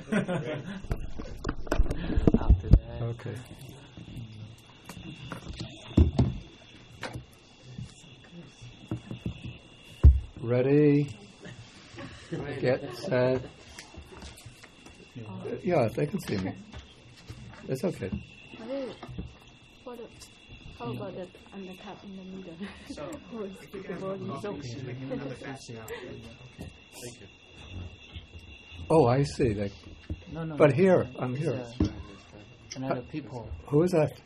After that. Okay. Ready? Get set. Yeah, they can see me. It's okay. How about the undercut in the middle? So, It's okay. Thank you. Oh, I see. Like, No. but here, I'm here. Another people. Who is that?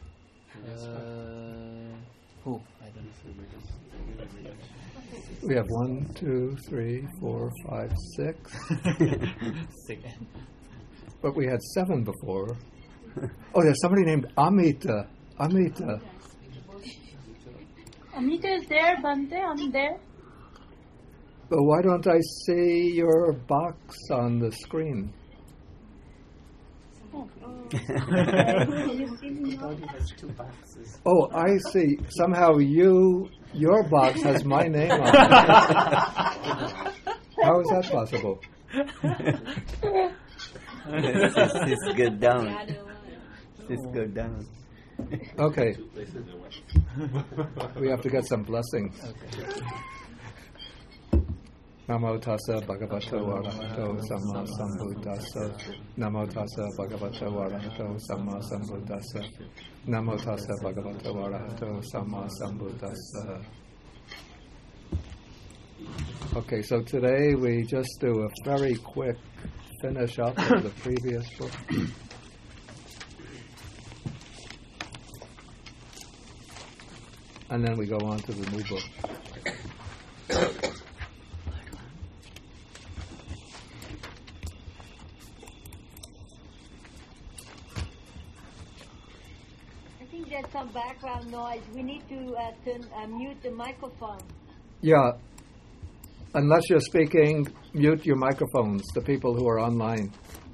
Who? I don't know. We have 1, 2, 3, 4, 5, 6. Second. But we had 7 before. Oh, there's somebody named Amita. Amita. Amita is there, Bante, I'm there. But why don't I see your box on the screen? Two boxes. Oh, I see. Somehow your box has my name on it. How is that possible? This go down. This go down. Okay. We have to get some blessings. Namo tassa bhagavato arahato samma sambuddhassa. Namo tassa bhagavato arahato samma sambuddhassa. Namo tassa bhagavato arahato samma sambuddhassa. Okay, so today we just do a very quick finish up of the previous book. And then we go on to the new book. I think there's some background noise. We need to mute the microphone. Yeah. Unless you're speaking, mute your microphones, the people who are online.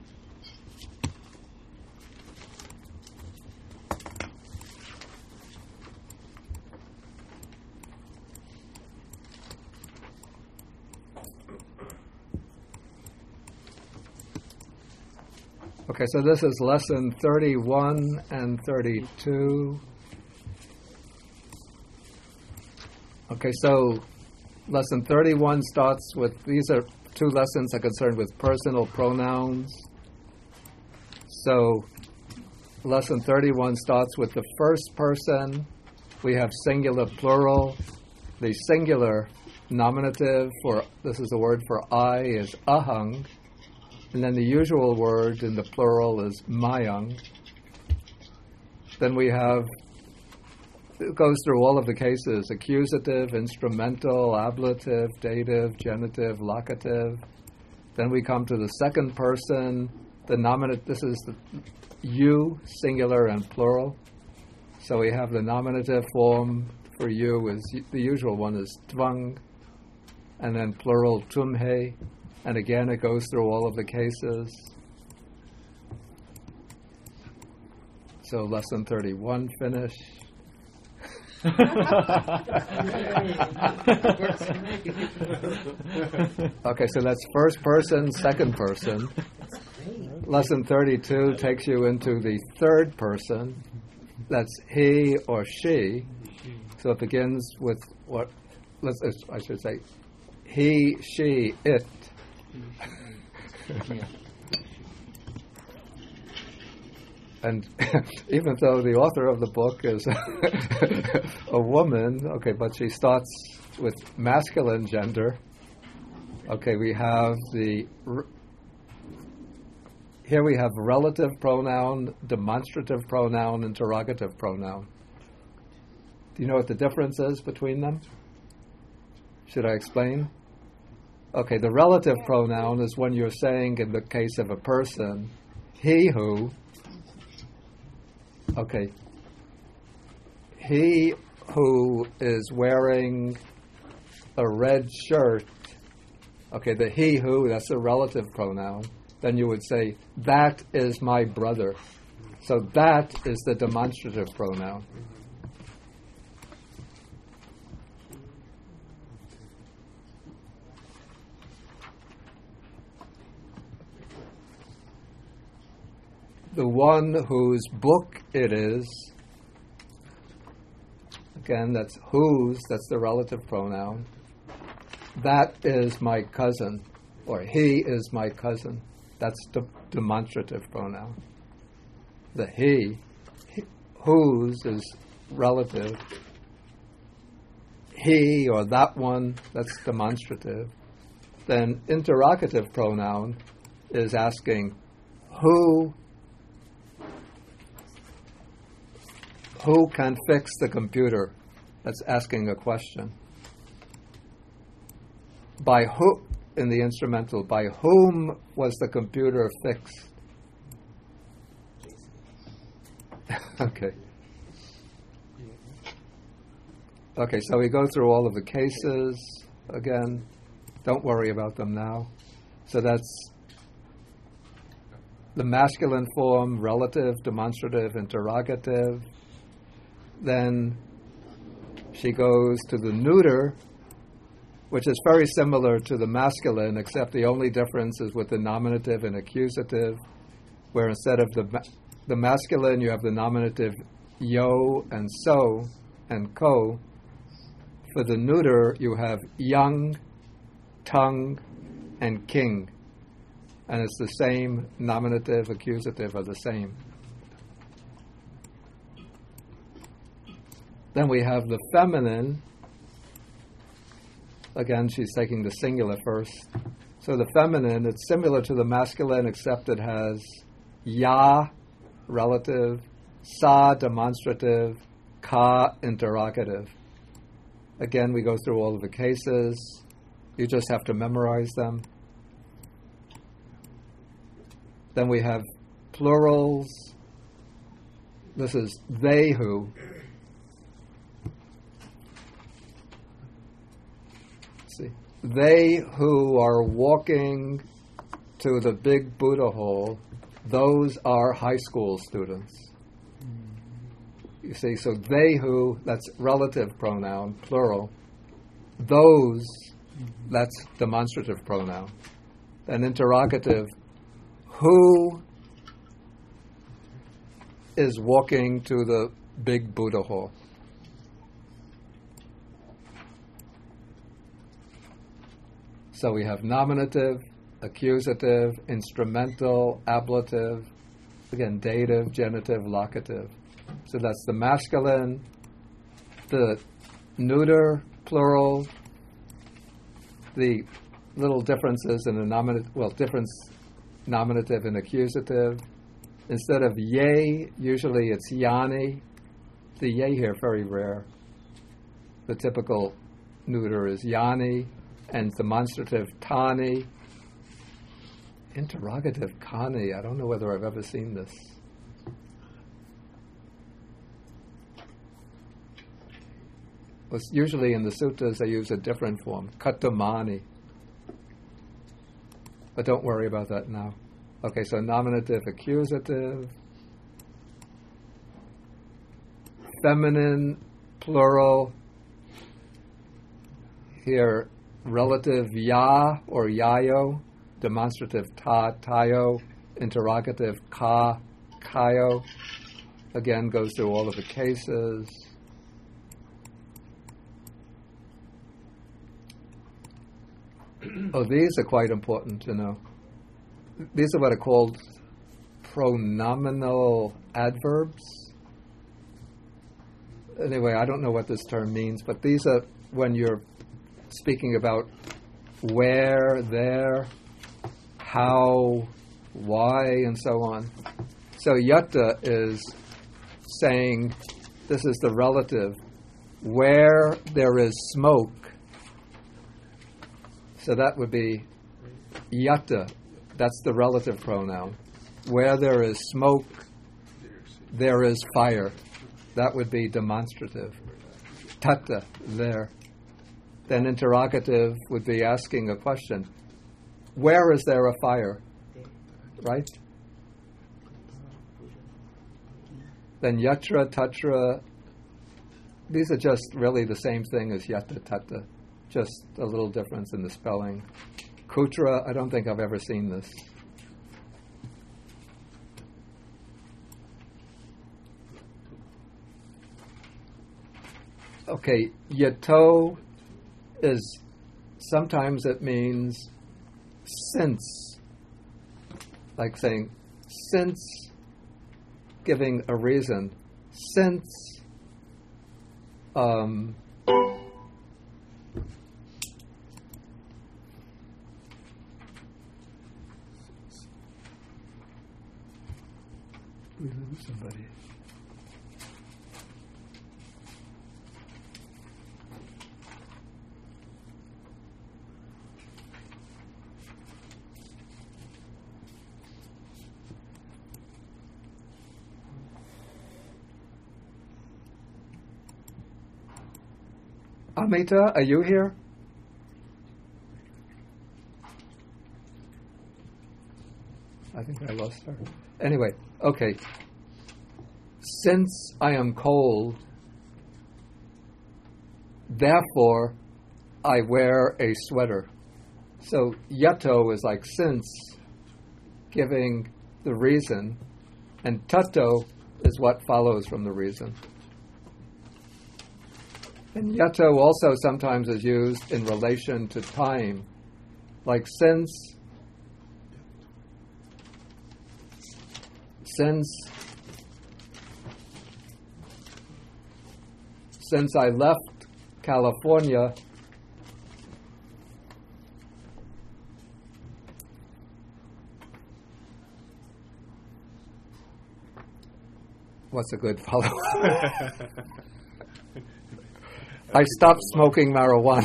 Okay, so this is lesson 31 and 32. Okay, so lesson 31 starts with, these are 2 lessons are concerned with personal pronouns. So lesson 31 starts with the first person. We have singular plural. The singular nominative for, this is the word for I, is ahang. And then the usual word in the plural is mayang. Then we have, it goes through all of the cases, accusative, instrumental, ablative, dative, genitive, locative. Then we come to the second person, the nominative, this is the you, singular and plural. So we have the nominative form for you is, the usual one is tvang, and then plural tumhe. And again, it goes through all of the cases. So lesson 31 finish. Okay, so that's first person, second person. Lesson 32 takes you into the third person. That's he or she. So it begins with what, I should say, he, she, it. And even though the author of the book is a woman, okay, but she starts with masculine gender. Okay, we have here we have relative pronoun, demonstrative pronoun, interrogative pronoun. Do you know what the difference is between them? Should I explain? Okay, the relative pronoun is when you're saying, in the case of a person, he who. Okay, he who is wearing a red shirt. Okay, the he who, that's a relative pronoun. Then you would say, that is my brother. So that is the demonstrative pronoun. the one whose book it is. Again, that's whose, that's the relative pronoun. That is my cousin, or he is my cousin. That's the demonstrative pronoun. The he, whose is relative. He or that one, that's demonstrative. Then interrogative pronoun is asking who can fix the computer? That's asking a question. By who, in the instrumental, by whom was the computer fixed? Okay. Okay, so we go through all of the cases again. Don't worry about them now. So that's the masculine form, relative, demonstrative, interrogative. Then she goes to the neuter, which is very similar to the masculine, except the only difference is with the nominative and accusative, where instead of the masculine, you have the nominative yo and so and ko. For the neuter, you have young, tongue, and king. And it's the same, nominative, accusative are the same. Then we have the feminine. Again, she's taking the singular first. So the feminine, it's similar to the masculine, except it has ya, relative, sa, demonstrative, ka, interrogative. Again, we go through all of the cases. You just have to memorize them. Then we have plurals. This is they who. Let's see. They who are walking to the big Buddha hall, those are high school students. You see, so they who, that's relative pronoun, plural. Those, that's demonstrative pronoun. And interrogative, who is walking to the big Buddha hall? So we have nominative, accusative, instrumental, ablative, again, dative, genitive, locative. So that's the masculine, the neuter, plural, the little differences in the nominative and accusative. Instead of ye, usually it's yani. The ye here, very rare. The typical neuter is yani, and demonstrative tani. Interrogative kani, I don't know whether I've ever seen this. Well, usually in the suttas they use a different form, katamani. But don't worry about that now. Okay, so nominative, accusative, feminine, plural. Here, relative ya or yayo, demonstrative ta, tayo, interrogative ka, kayo. Again, goes through all of the cases. Oh, these are quite important to know. These are what are called pronominal adverbs. Anyway, I don't know what this term means, but these are when you're speaking about where, there, how, why, and so on. So yatta is saying, this is the relative, where there is smoke. So that would be yatta. That's the relative pronoun. Where there is smoke, there is fire. That would be demonstrative. Tatta, there. Then interrogative would be asking a question. Where is there a fire? Right? Then yatra, tatra. These are just really the same thing as yatta, tatta. Just a little difference in the spelling. Kutra, I don't think I've ever seen this. Okay, yato is, sometimes it means since, like saying since, giving a reason, since we lose somebody. Amita, are you here? I think I lost her. Anyway, okay. Since I am cold, therefore I wear a sweater. So yato is like since, giving the reason, and tato is what follows from the reason. And yato also sometimes is used in relation to time, like since I left California, what's a good follow-up? I stopped smoking marijuana.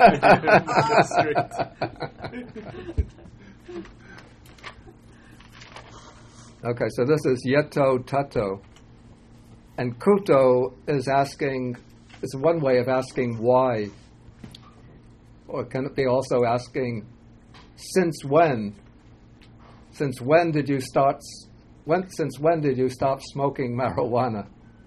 Okay, so this is yeto tato. And kuto is one way of asking why. Or can it be also asking, since when? Since when did you stop smoking marijuana?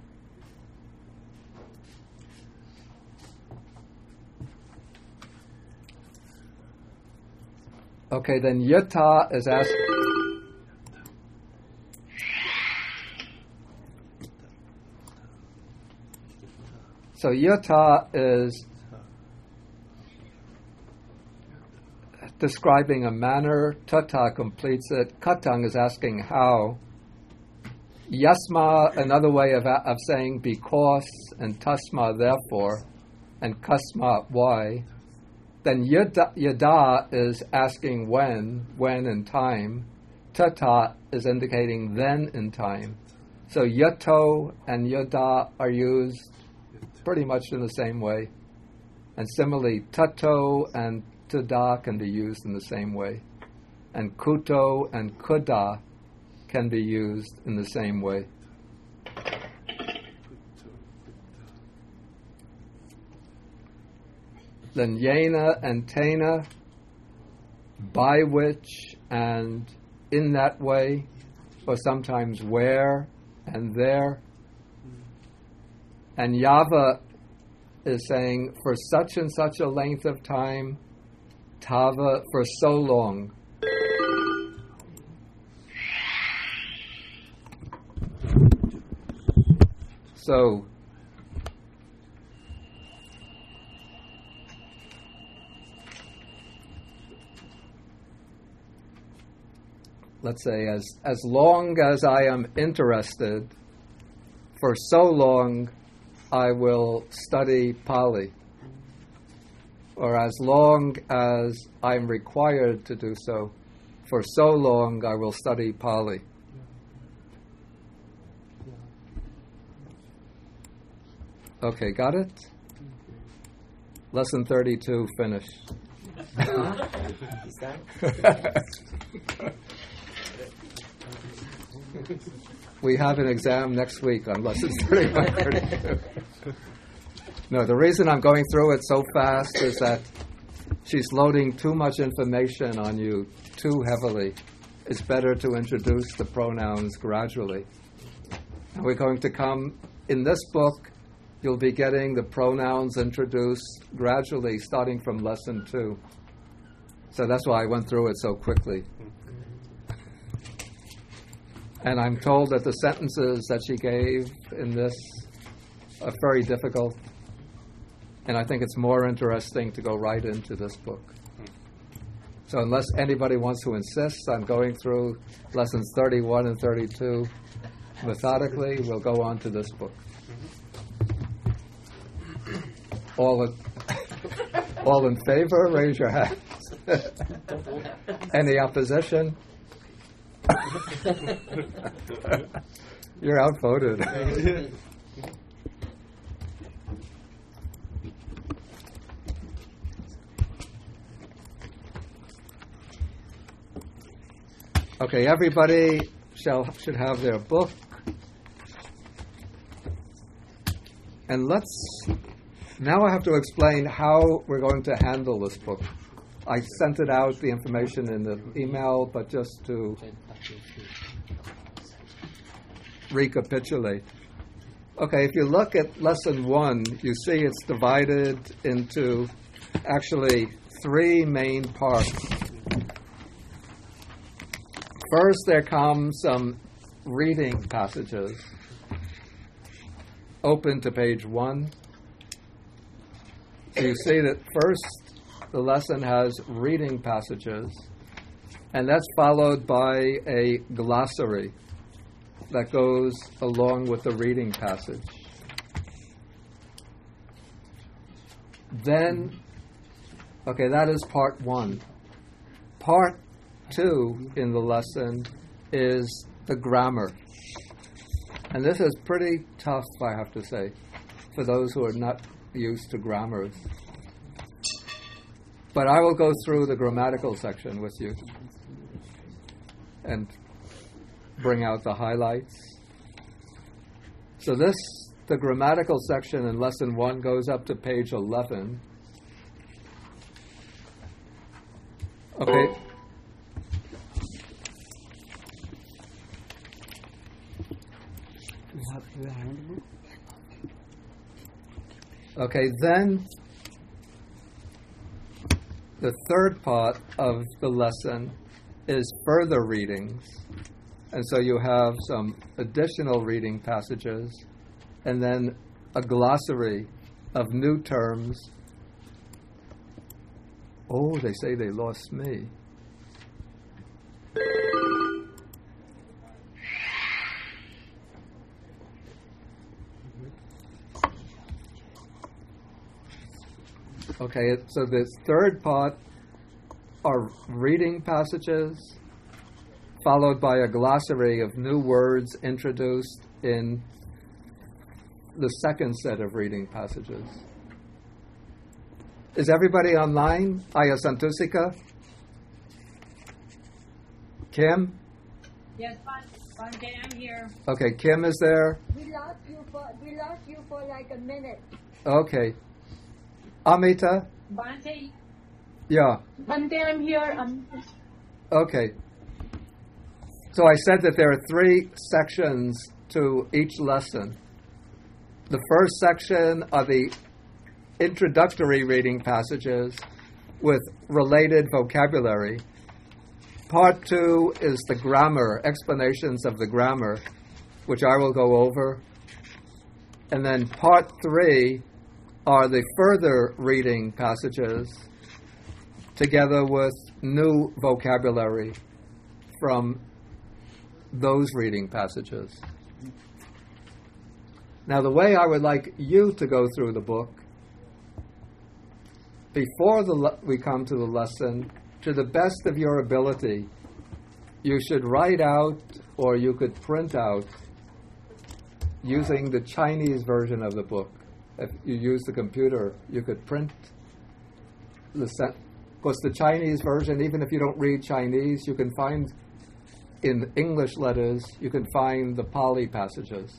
Okay, then yata is asking. So yata is describing a manner. Tata completes it. Katang is asking how. Yasma, another way of saying because, and tasma, therefore, and kasma, why. Then yada is asking when in time. Tata is indicating then in time. So yato and yada are used pretty much in the same way. And similarly, tato and tada can be used in the same way. And kuto and kuda can be used in the same way. Then yena and tena, by which and in that way, or sometimes where and there. And yava is saying for such and such a length of time, tava for so long. So let's say as long as I am interested, for so long I will study Pali. Or as long as I'm required to do so, for so long I will study Pali. Okay, got it? Lesson 32 finished. We have an exam next week on lessons 31, 32. No, the reason I'm going through it so fast is that she's loading too much information on you too heavily. It's better to introduce the pronouns gradually. And we're going to come, in this book, you'll be getting the pronouns introduced gradually, starting from lesson 2. So that's why I went through it so quickly. And I'm told that the sentences that she gave in this are very difficult. And I think it's more interesting to go right into this book. So unless anybody wants to insist on going through lessons 31 and 32 methodically, we'll go on to this book. All in favor, raise your hands. Any opposition? You're outvoted. Okay, everybody should have their book. And now I have to explain how we're going to handle this book. I sent it out, the information in the email, but just to recapitulate. Okay, if you look at lesson 1, you see it's divided into actually 3 main parts. First, there come some reading passages. Open to page 1. So you see that first, the lesson has reading passages, and that's followed by a glossary that goes along with the reading passage. Then, okay, that is part 1. Part 2 in the lesson is the grammar. And this is pretty tough, I have to say, for those who are not used to grammars. But I will go through the grammatical section with you and bring out the highlights. So the grammatical section in lesson 1 goes up to page 11. Okay. You have your handbook? Okay, then the third part of the lesson is further readings. And so you have some additional reading passages and then a glossary of new terms. Oh, they say they lost me. Okay, so this third part are reading passages, followed by a glossary of new words introduced in the second set of reading passages. Is everybody online? Aya Santusika? Kim? Yes, Bante, I'm here. Okay, Kim is there. We lost you for like a minute. Okay. Amita? Bante, Yeah. Bante, I'm here. Okay. So I said that there are 3 sections to each lesson. The first section are the introductory reading passages with related vocabulary. Part 2 is the grammar, explanations of the grammar, which I will go over. And then part 3 are the further reading passages together with new vocabulary from those reading passages. Now, the way I would like you to go through the book, before we come to the lesson, to the best of your ability, you should write out or you could print out using the Chinese version of the book. If you use the computer, you could print because the Chinese version, even if you don't read Chinese, you can find in English letters, you can find the Pali passages.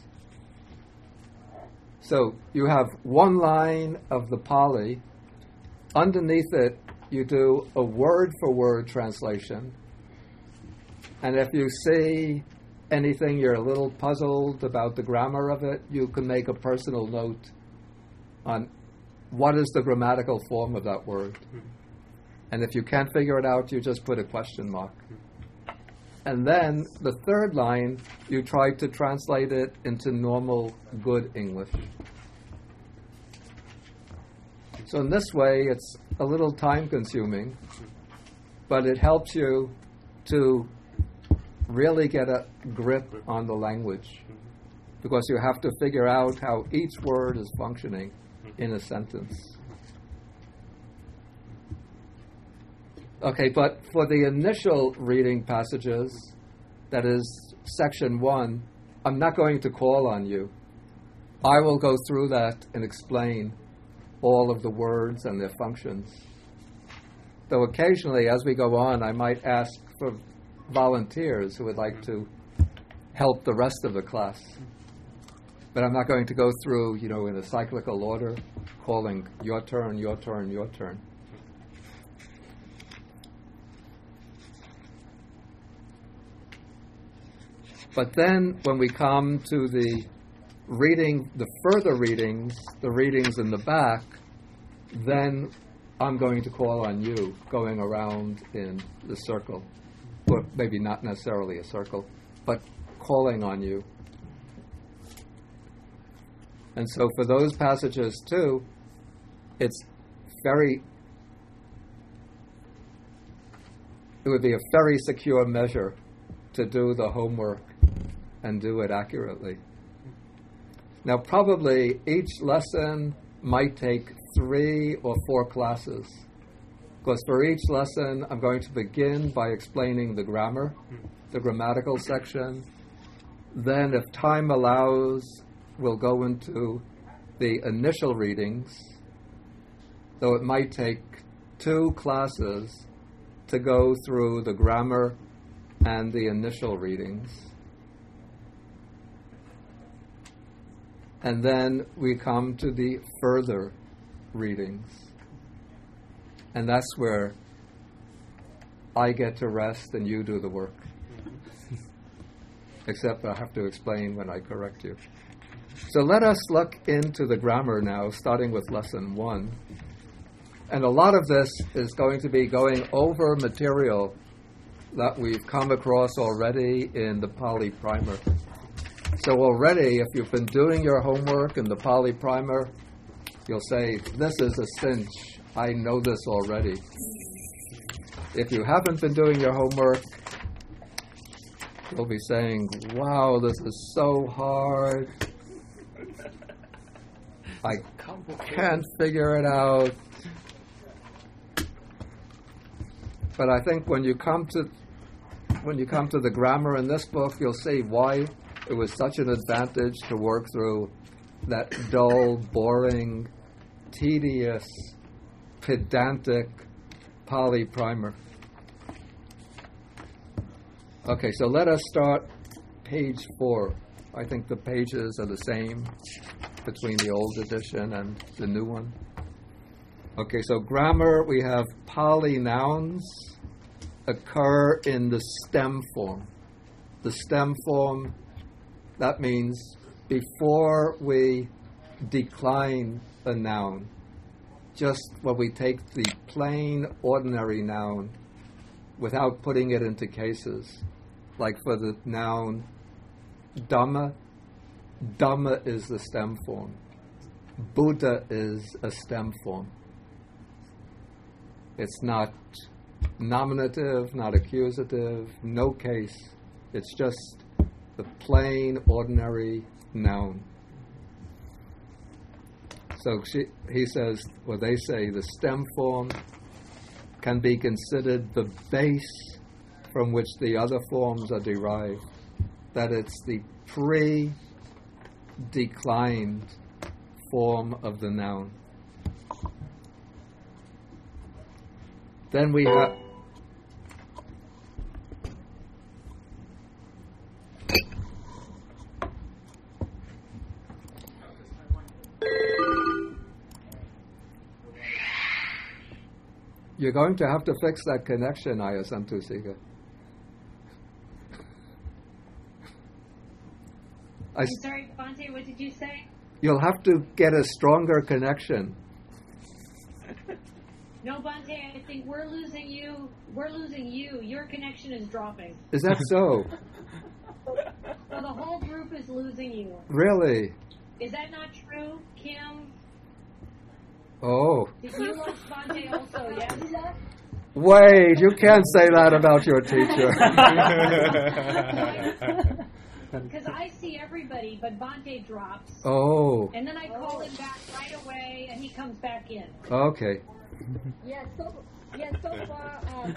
So you have one line of the Pali. Underneath it, you do a word-for-word translation. And if you see anything you're a little puzzled about the grammar of it, you can make a personal note on what is the grammatical form of that word. And if you can't figure it out, you just put a question mark. And then the third line, you try to translate it into normal, good English. So in this way, it's a little time-consuming, but it helps you to really get a grip on the language, because you have to figure out how each word is functioning in a sentence. Okay, but for the initial reading passages, that is section 1, I'm not going to call on you. I will go through that and explain all of the words and their functions. Though occasionally, as we go on, I might ask for volunteers who would like to help the rest of the class. But I'm not going to go through, in a cyclical order, calling your turn, your turn, your turn. But then when we come to the further readings, the readings in the back, then I'm going to call on you, going around in the circle. Or maybe not necessarily a circle, but calling on you. And so for those passages too, it would be a very secure measure to do the homework and do it accurately. Now probably each lesson might take 3 or 4 classes, because for each lesson I'm going to begin by explaining the grammar, the grammatical section. Then if time allows, we'll go into the initial readings, though it might take 2 classes to go through the grammar and the initial readings. And then we come to the further readings. And that's where I get to rest and you do the work. Except I have to explain when I correct you. So let us look into the grammar now, starting with lesson 1. And a lot of this is going to be going over material that we've come across already in the Pali Primer. So already, if you've been doing your homework in the Pali Primer, you'll say, this is a cinch. I know this already. If you haven't been doing your homework, you'll be saying, wow, this is so hard. I can't figure it out. But I think when you come to the grammar in this book, you'll see why it was such an advantage to work through that dull, boring, tedious, pedantic Pali Primer. Okay, so let us start page 4. I think the pages are the same between the old edition and the new one. Okay, so grammar, we have Pali nouns occur in the stem form. The stem form, that means before we decline a noun, just when we take the plain, ordinary noun without putting it into cases, like for the noun Dhamma, Dhamma is the stem form. Buddha is a stem form. It's not nominative, not accusative, no case. It's just the plain, ordinary noun. So he says, or they say, the stem form can be considered the base from which the other forms are derived. That it's the pre-declined form of the noun. Then we have you're going to have to fix that connection, Ayasantu Siga. I'm sorry, Bhante, what did you say? You'll have to get a stronger connection. No, Bhante, I think we're losing you. We're losing you. Your connection is dropping. Is that so? So the whole group is losing you. Really? Is that not true, Kim? Oh, You love Bhante also, yes? wait, you can't say that about your teacher. Because I see everybody, but Bhante drops. Oh, And then I call him back right away, and he comes back in. okay. Yeah, so far.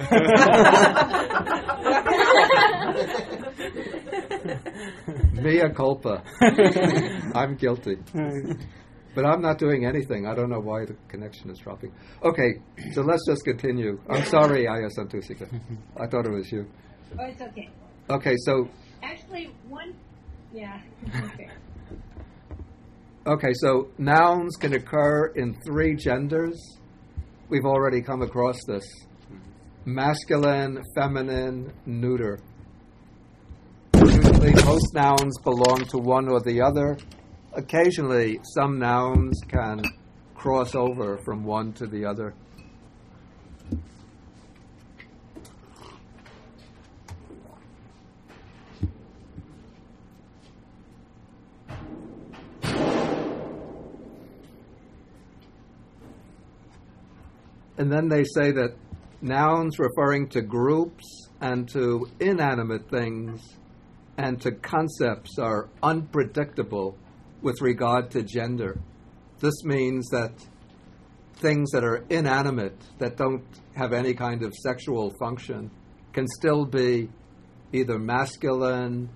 Mea culpa. I'm guilty. But I'm not doing anything. I don't know why the connection is dropping. Okay, so let's just continue. I'm sorry, Aya Santusika. I thought it was you. Oh, it's okay. Okay, so Actually, yeah, okay. okay, so nouns can occur in 3 genders. We've already come across this. Masculine, feminine, neuter. Usually most nouns belong to one or the other. Occasionally, some nouns can cross over from one to the other. And then they say that nouns referring to groups and to inanimate things and to concepts are unpredictable with regard to gender. This means that things that are inanimate, that don't have any kind of sexual function, can still be either masculine,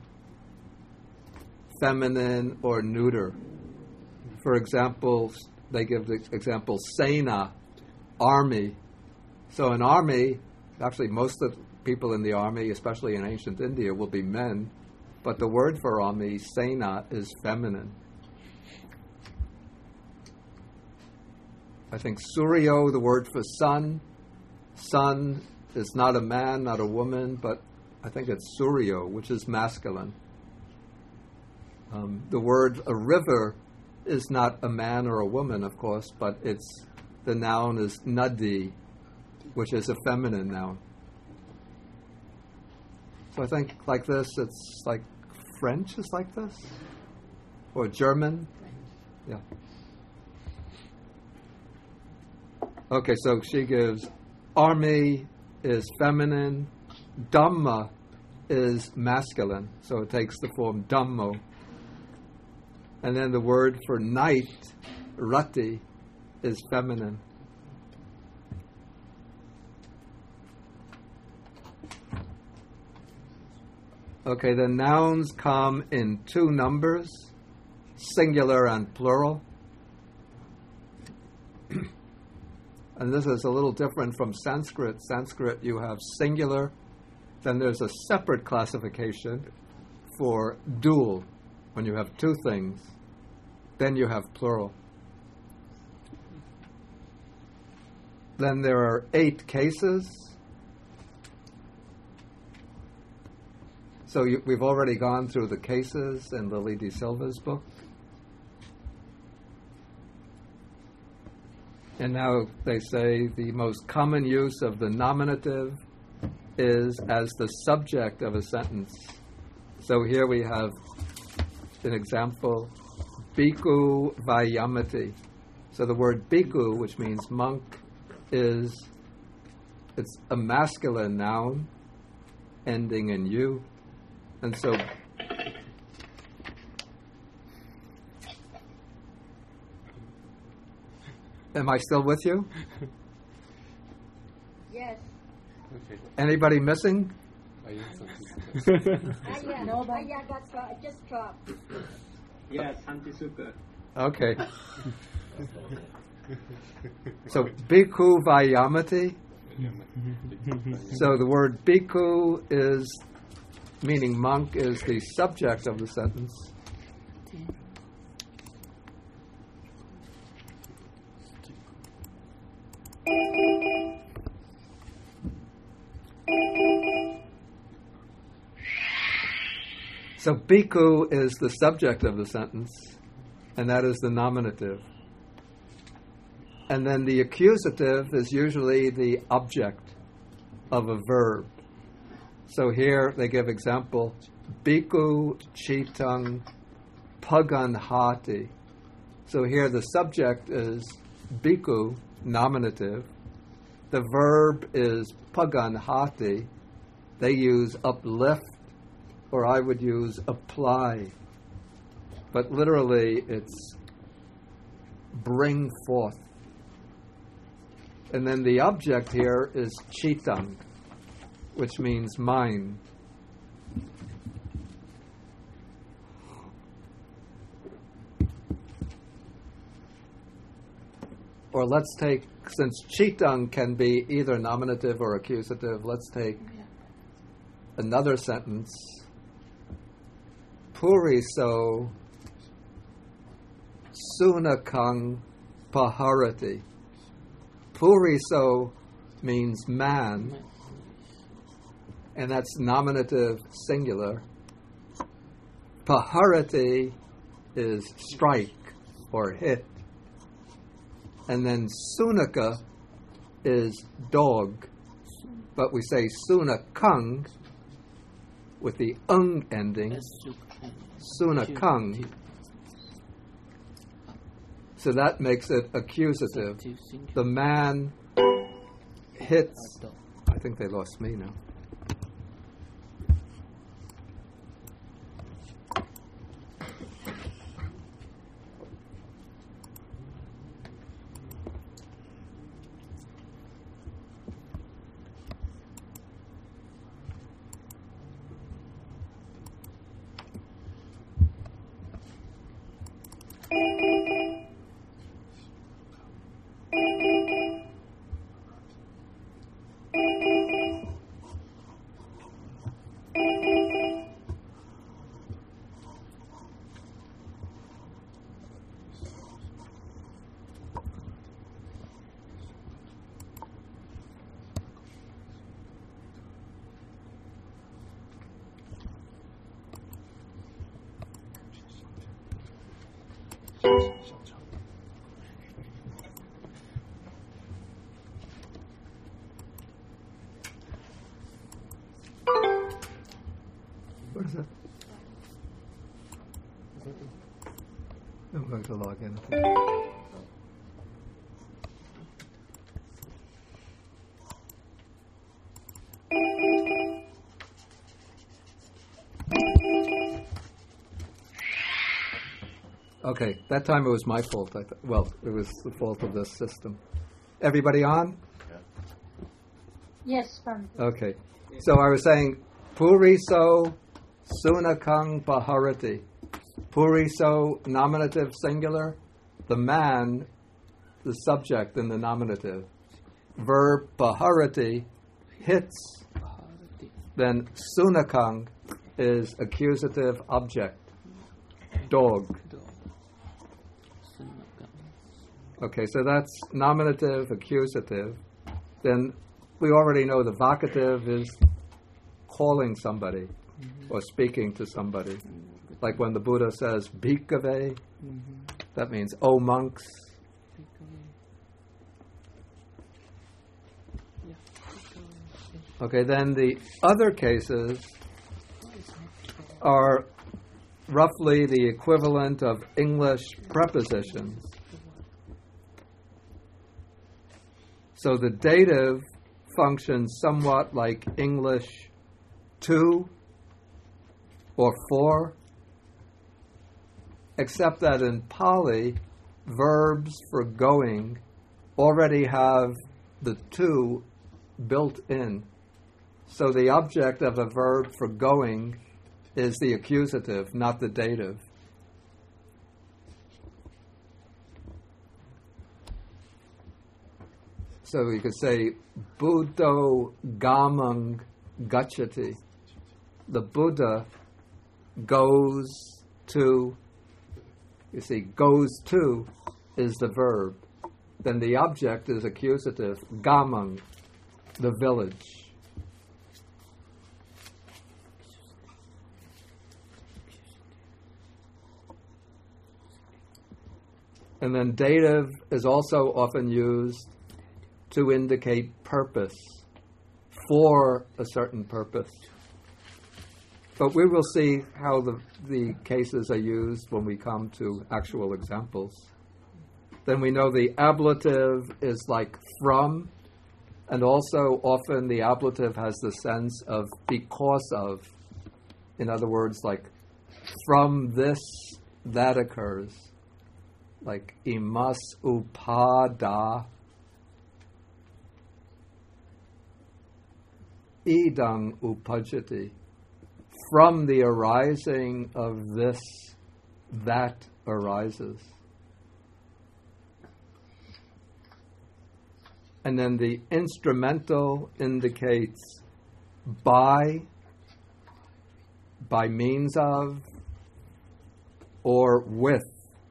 feminine, or neuter. For example, they give the example Sena, army. So an army, actually most of the people in the army, especially in ancient India, will be men, but the word for army, Sena, is feminine. I think Suryo, the word for sun is not a man, not a woman, but I think it's Suryo, which is masculine. The word a river is not a man or a woman, of course, but the noun is Nadi, which is a feminine noun. So I think like this, it's like French is like this, or German. Yeah. Okay, so she gives army is feminine, Dhamma is masculine, so it takes the form Dhammo. And then the word for night, Rati, is feminine. Okay, the nouns come in 2 numbers, singular and plural. And this is a little different from Sanskrit. Sanskrit, you have singular, then there's a separate classification for dual, when you have 2 things. Then you have plural. Then there are 8 cases. So we've already gone through the cases in Lily De Silva's book. And now they say the most common use of the nominative is as the subject of a sentence. So here we have an example, Bhikkhu Vayamati. So the word bhikkhu, which means monk, it's a masculine noun ending in U. And so am I still with you? Yes. Anybody missing? Aya got just dropped. Yes, Santisuka. Okay. So Bhikkhu Vayamati. So the word bhikkhu is meaning monk is the subject of the sentence. So bhikkhu is the subject of the sentence, and that is the nominative. And then the accusative is usually the object of a verb. So here they give example, bhikkhu chitang paganhati. So here the subject is bhikkhu, nominative. The verb is paganhati. They use uplift, or I would use apply. But literally, it's bring forth. And then the object here is chitang, which means mind. Or let's take, since chitang can be either nominative or accusative, let's take another sentence. Puriso sunakang paharati. Puriso means man, and that's nominative singular. Paharati is strike or hit. And then sunaka is dog, but we say sunakang with the ung ending, sunakang. So that makes it accusative. The man hits. I think they lost me now. What is it? I'm going to log in. Okay, that time it was my fault. Well, it was the fault of this system. Everybody on? Yes, Bante. Okay. So I was saying, Puriso sunakang paharati. Puriso, nominative singular. The man, the subject in the nominative. Verb paharati, hits. Then sunakang is accusative object. Dog. Okay, so that's nominative, accusative. Then we already know the vocative is calling somebody or speaking to somebody. Like when the Buddha says, Bhikkhave, that means, oh monks. Okay, then the other cases are roughly the equivalent of English prepositions. So the dative functions somewhat like English to or for, except that in Pali, verbs for going already have the to built in. So the object of a verb for going is the accusative, not the dative. So you could say, Buddho gamang gacchati. The Buddha goes to, you see, goes to is the verb. Then the object is accusative, gamang, the village. And then dative is also often used to indicate purpose, for a certain purpose. But we will see how the cases are used when we come to actual examples. Then we know the ablative is like from, and also often the ablative has the sense of because of. In other words, like from this, that occurs. Like imas upada idang upajati. From the arising of this, that arises. And then the instrumental indicates by means of, or with.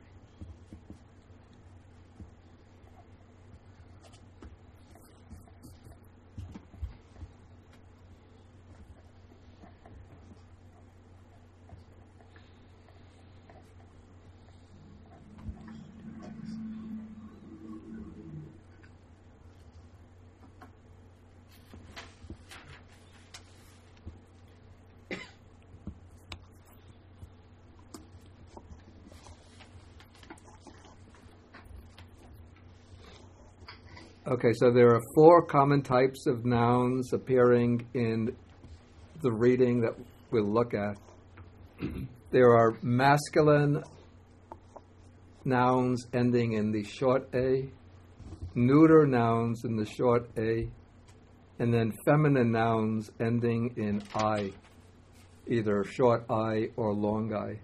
Okay, so there are 4 common types of nouns appearing in the reading that we'll look at. There are masculine nouns ending in the short A, neuter nouns in the short A, and then feminine nouns ending in I, either short I or long I.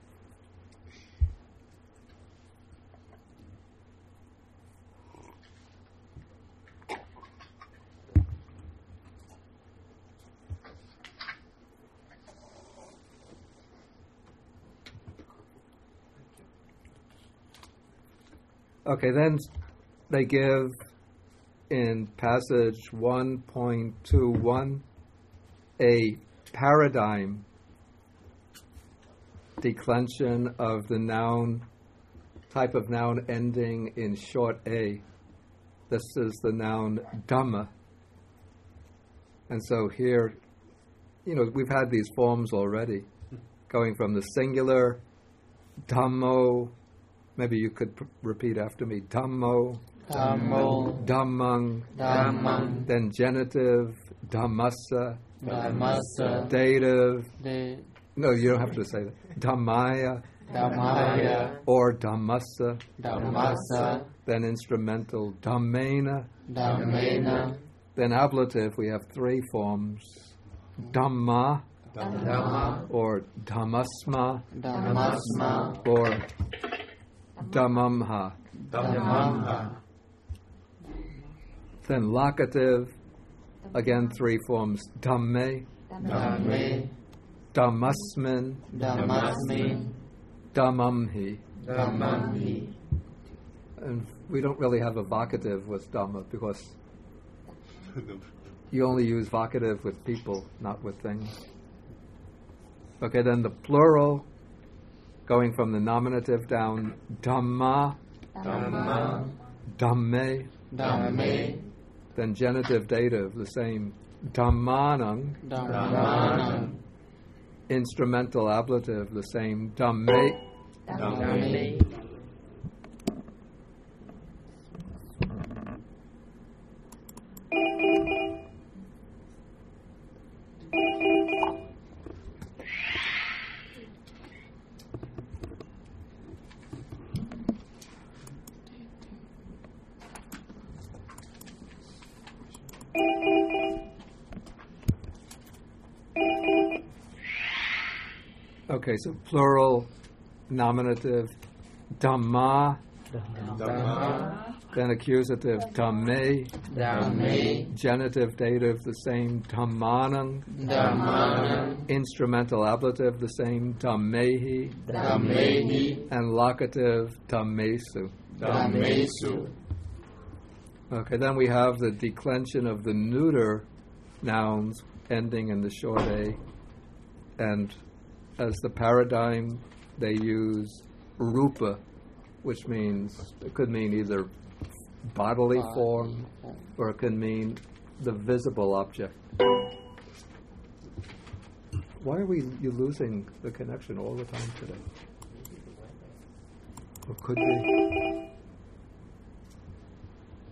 Okay, then they give in passage 1.21 a paradigm declension of the noun, type of noun ending in short A. This is the noun Dhamma. And so here, we've had these forms already, going from the singular, Dhammo. Maybe you could repeat after me. Dhammo. Dhammo. Dhammang. Dhammang. Then genitive. Dhammasa. Dhammasa. Dative. De. No, you don't have to say that. Dhammaya. Dhammaya. Or Dhammasa. Dhammasa. Then instrumental. Dhammena. Dhammena. Then ablative, we have 3 forms. Dhamma. Dhamma. Or Dhammasma. Dhammasma. Or Dhammamha. Dhammamha. Then locative, again 3 forms. Dhamme. Dhamme. Dhammasmin. Dhammasmi. Dhammamhi. Dhammamhi. And we don't really have a vocative with Dhamma because you only use vocative with people, not with things. Okay, then the plural, going from the nominative down, Dhamma, Dhamma. Dhamme, Dhamme. then genitive dative, the same, Dhammanang, Dhammanam. instrumental ablative, the same, Dhamme, Dhamme. Okay, so plural, nominative, Dhamma, Dhamma. then accusative, Dhamme, Dhamme. genitive dative, the same, Dhammanang, Dhammanam. instrumental ablative, the same, Dhammehi, Dhammehi. and locative, Dhammesu. Dhammesu. Okay, then we have the declension of the neuter nouns ending in the short A, and as the paradigm they use rupa, which means, it could mean either bodily form or it can mean the visible object. Why are you losing the connection all the time today? Or could be.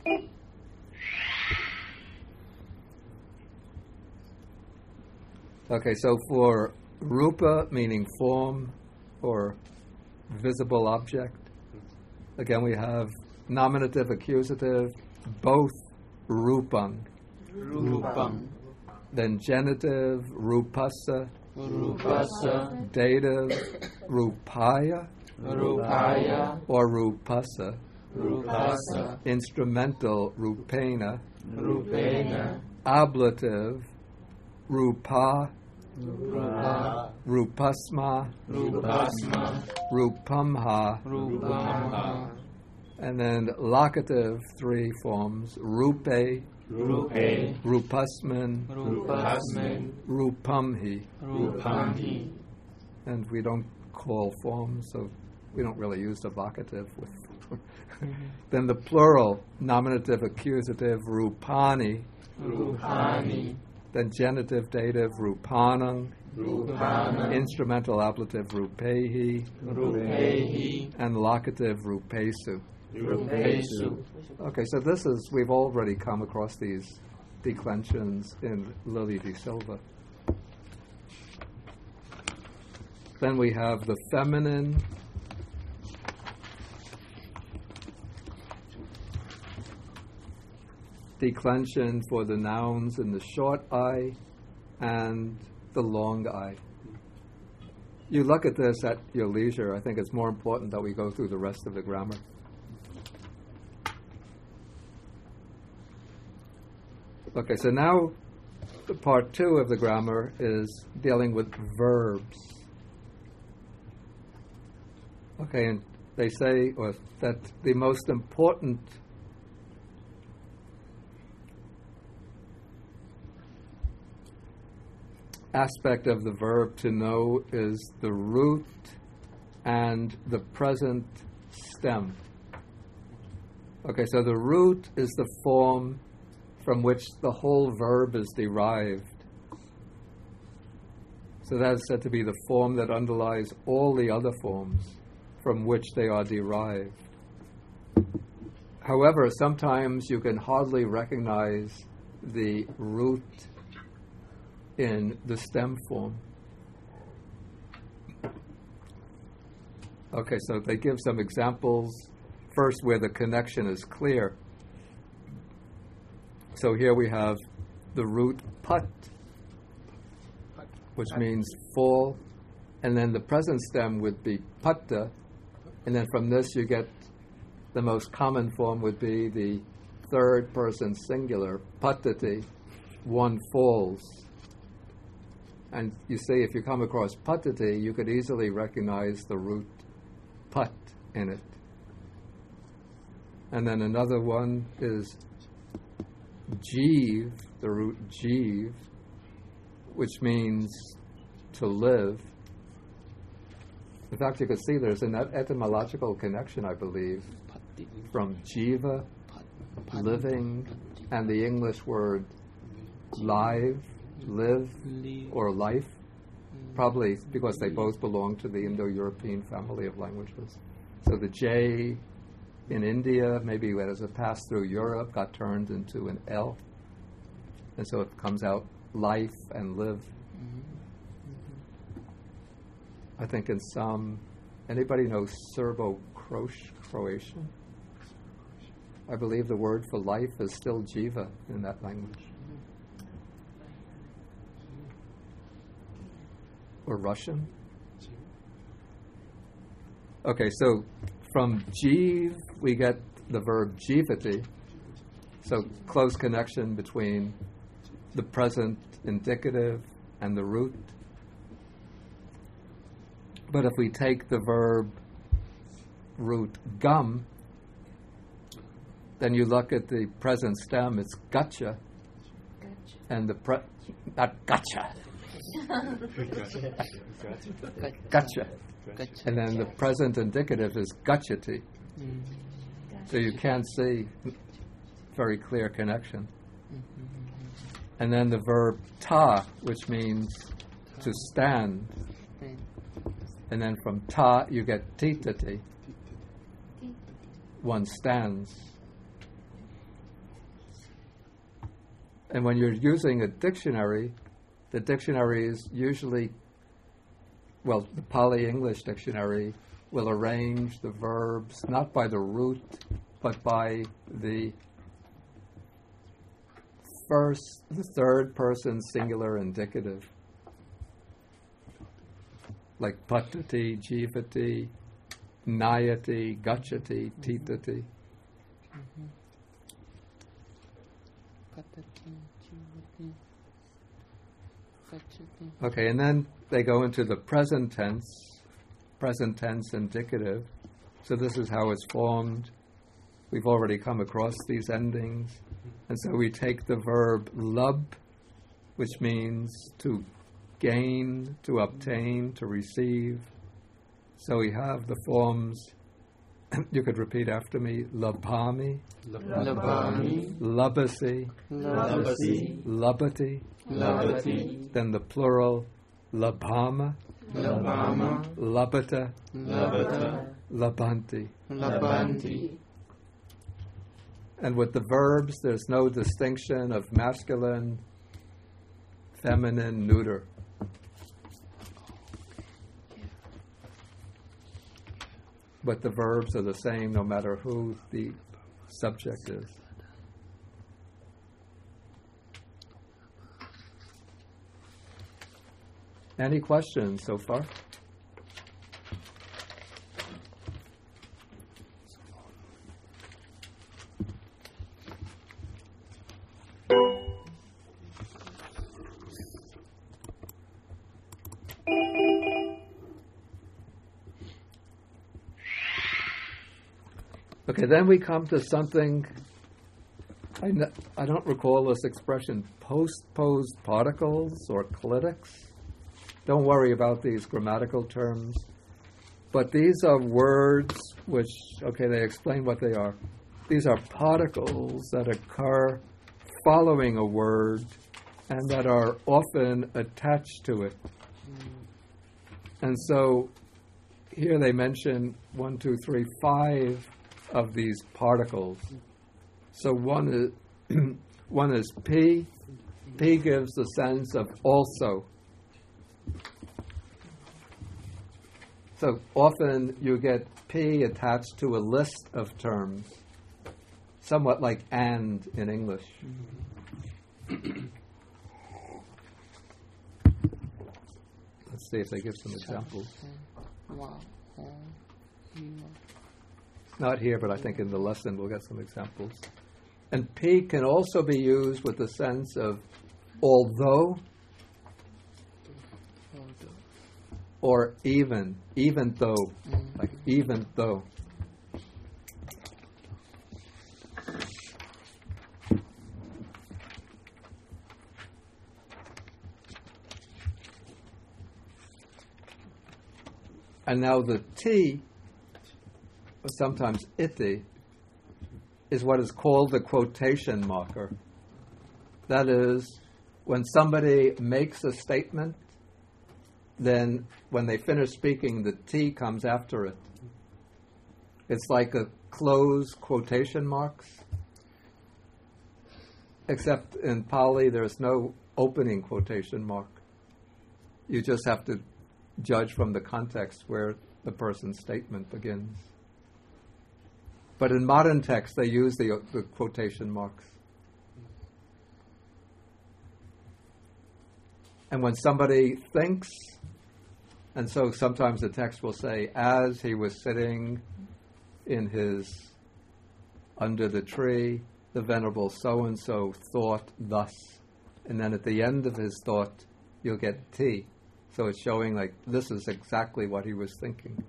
Okay, so for rupa, meaning form or visible object, again we have nominative, accusative, both rupang. Rupam. Then genitive, rupasa. Rupasa. Dative, rupaya Rupaya. or rupasa. Rupasa. Instrumental, rupena. Rupena. Ablative, rupa, Rupa. rupasma, Rupasma. rupamha. Rupamha. And then locative, three forms, rupe, Rupe. rupasmin, Rupasmin. rupamhi. Rupamhi. And we don't call forms, so we don't really use the vocative with. Then the plural, nominative, accusative, rupani. Rupani. Then genitive, dative, rupanang. Rupana. Instrumental, ablative, rupehi. Rupehi. And locative, rupesu. Rupesu. Okay, so this is, we've already come across these declensions in Lily de Silva. Then we have the feminine declension for the nouns in the short I and the long I. You look at this at your leisure. I think it's more important that we go through the rest of the grammar. Okay, so now the part 2 of the grammar is dealing with verbs. Okay, and they say that the most important aspect of the verb to know is the root and the present stem. Okay, so the root is the form from which the whole verb is derived. So that is said to be the form that underlies all the other forms from which they are derived. However, sometimes you can hardly recognize the root in the stem form. Okay, so they give some examples. First, where the connection is clear. So here we have the root put, which means fall, and then the present stem would be putta, and then from this you get the most common form would be the third person singular, puttati, one falls. And you see, if you come across puttati, you could easily recognize the root put in it. And then another one is jeev, the root jeev, which means to live. In fact, you can see there's an etymological connection, I believe, from jiva, living, and the English word live, live, or life, probably because they both belong to the Indo-European family of languages. So the J in India, maybe as it passed through Europe, got turned into an L, and so it comes out life and live. I think in some, anybody know Serbo-Croatian? I believe the word for life is still jiva in that language. Or Russian? Okay, so from jeev, we get the verb jivati. So close connection between the present indicative and the root. But if we take the verb root gum, then you look at the present stem, it's gotcha. And the not gotcha. Gotcha. And then the present indicative is gotchati. So you can't see very clear connection. And then the verb ta, which means to stand. And then from ta you get titati. One stands. And when you're using a dictionary, the dictionary is usually, well, the Pali English dictionary will arrange the verbs not by the root, but by the third person singular indicative. Like patati, jivati, nayati, gachati, titati. Okay, and then they go into the present tense indicative. So this is how it's formed. We've already come across these endings. And so we take the verb lub, which means to gain, to obtain, to receive. So we have the forms, you could repeat after me, labhami, Labhami, lubasi, Labasi, lubati, Labati, then the plural, labhama, Labama, lubata, Labata, labanti. Labanti. And with the verbs, there's no distinction of masculine, feminine, neuter. But the verbs are the same no matter who the subject is. Any questions so far? Okay, then we come to something, I don't recall this expression, postposed particles or clitics. Don't worry about these grammatical terms. But these are words which, okay, they explain what they are. These are particles that occur following a word and that are often attached to it. And so here they mention 1, 2, 3, 5 of these particles. So one is P. P gives the sense of also. So often you get P attached to a list of terms, somewhat like and in English. Let's see if they give some examples. Not here, but I think in the lesson we'll get some examples. And P can also be used with the sense of although or even though, like even though. And now the T, or sometimes iti, is what is called the quotation marker. That is, when somebody makes a statement, then when they finish speaking, the T comes after it. It's like a closed quotation marks, except in Pali there's no opening quotation mark. You just have to judge from the context where the person's statement begins. But in modern text, they use the quotation marks. And when somebody thinks, and so sometimes the text will say, as he was sitting under the tree, the Venerable so-and-so thought thus. And then at the end of his thought, you'll get T. So it's showing like this is exactly what he was thinking.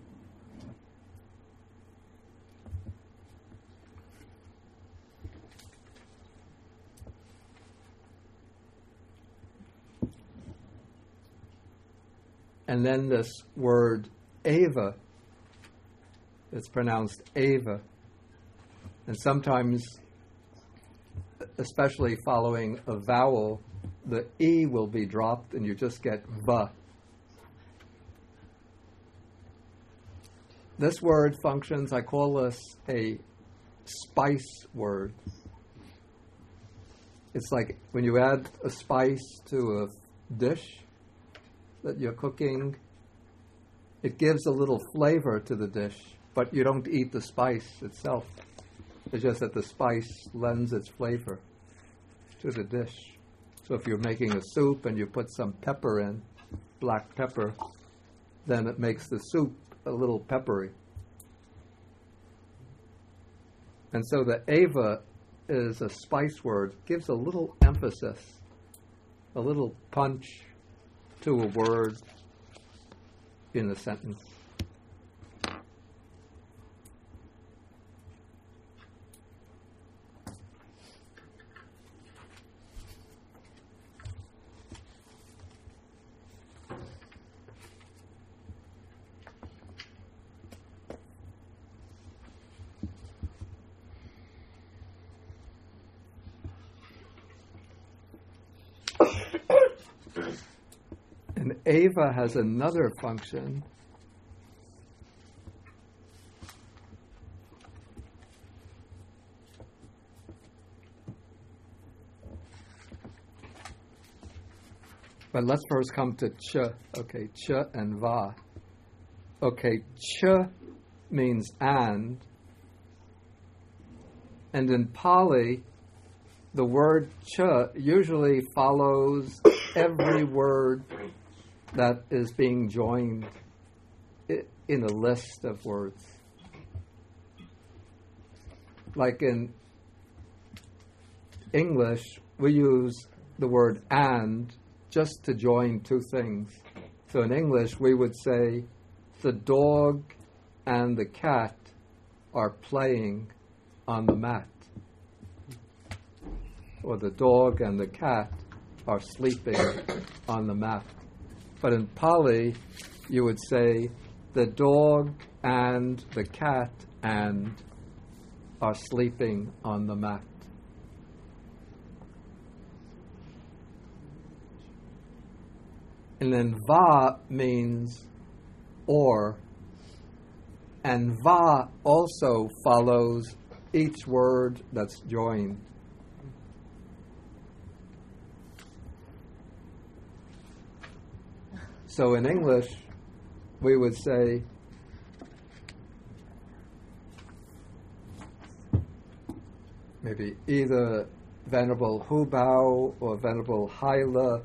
And then this word eva, it's pronounced eva. And sometimes, especially following a vowel, the E will be dropped and you just get va. This word functions, I call this a spice word. It's like when you add a spice to a dish that you're cooking, it gives a little flavor to the dish, but you don't eat the spice itself. It's just that the spice lends its flavor to the dish. So if you're making a soup and you put some pepper in, black pepper, then it makes the soup a little peppery. And so the eva is a spice word, gives a little emphasis, a little punch to a word in a sentence. And eva has another function. But let's first come to ch. Okay, ch and va. Okay, ch means and in Pali, the word ch usually follows every word that is being joined in a list of words. Like in English, we use the word and just to join two things. So in English, we would say, the dog and the cat are playing on the mat. Or the dog and the cat are sleeping on the mat. But in Pali, you would say, the dog and the cat and are sleeping on the mat. And then va means or, and va also follows each word that's joined. So in English, we would say, maybe either Venerable Hu Bao or Venerable Haile.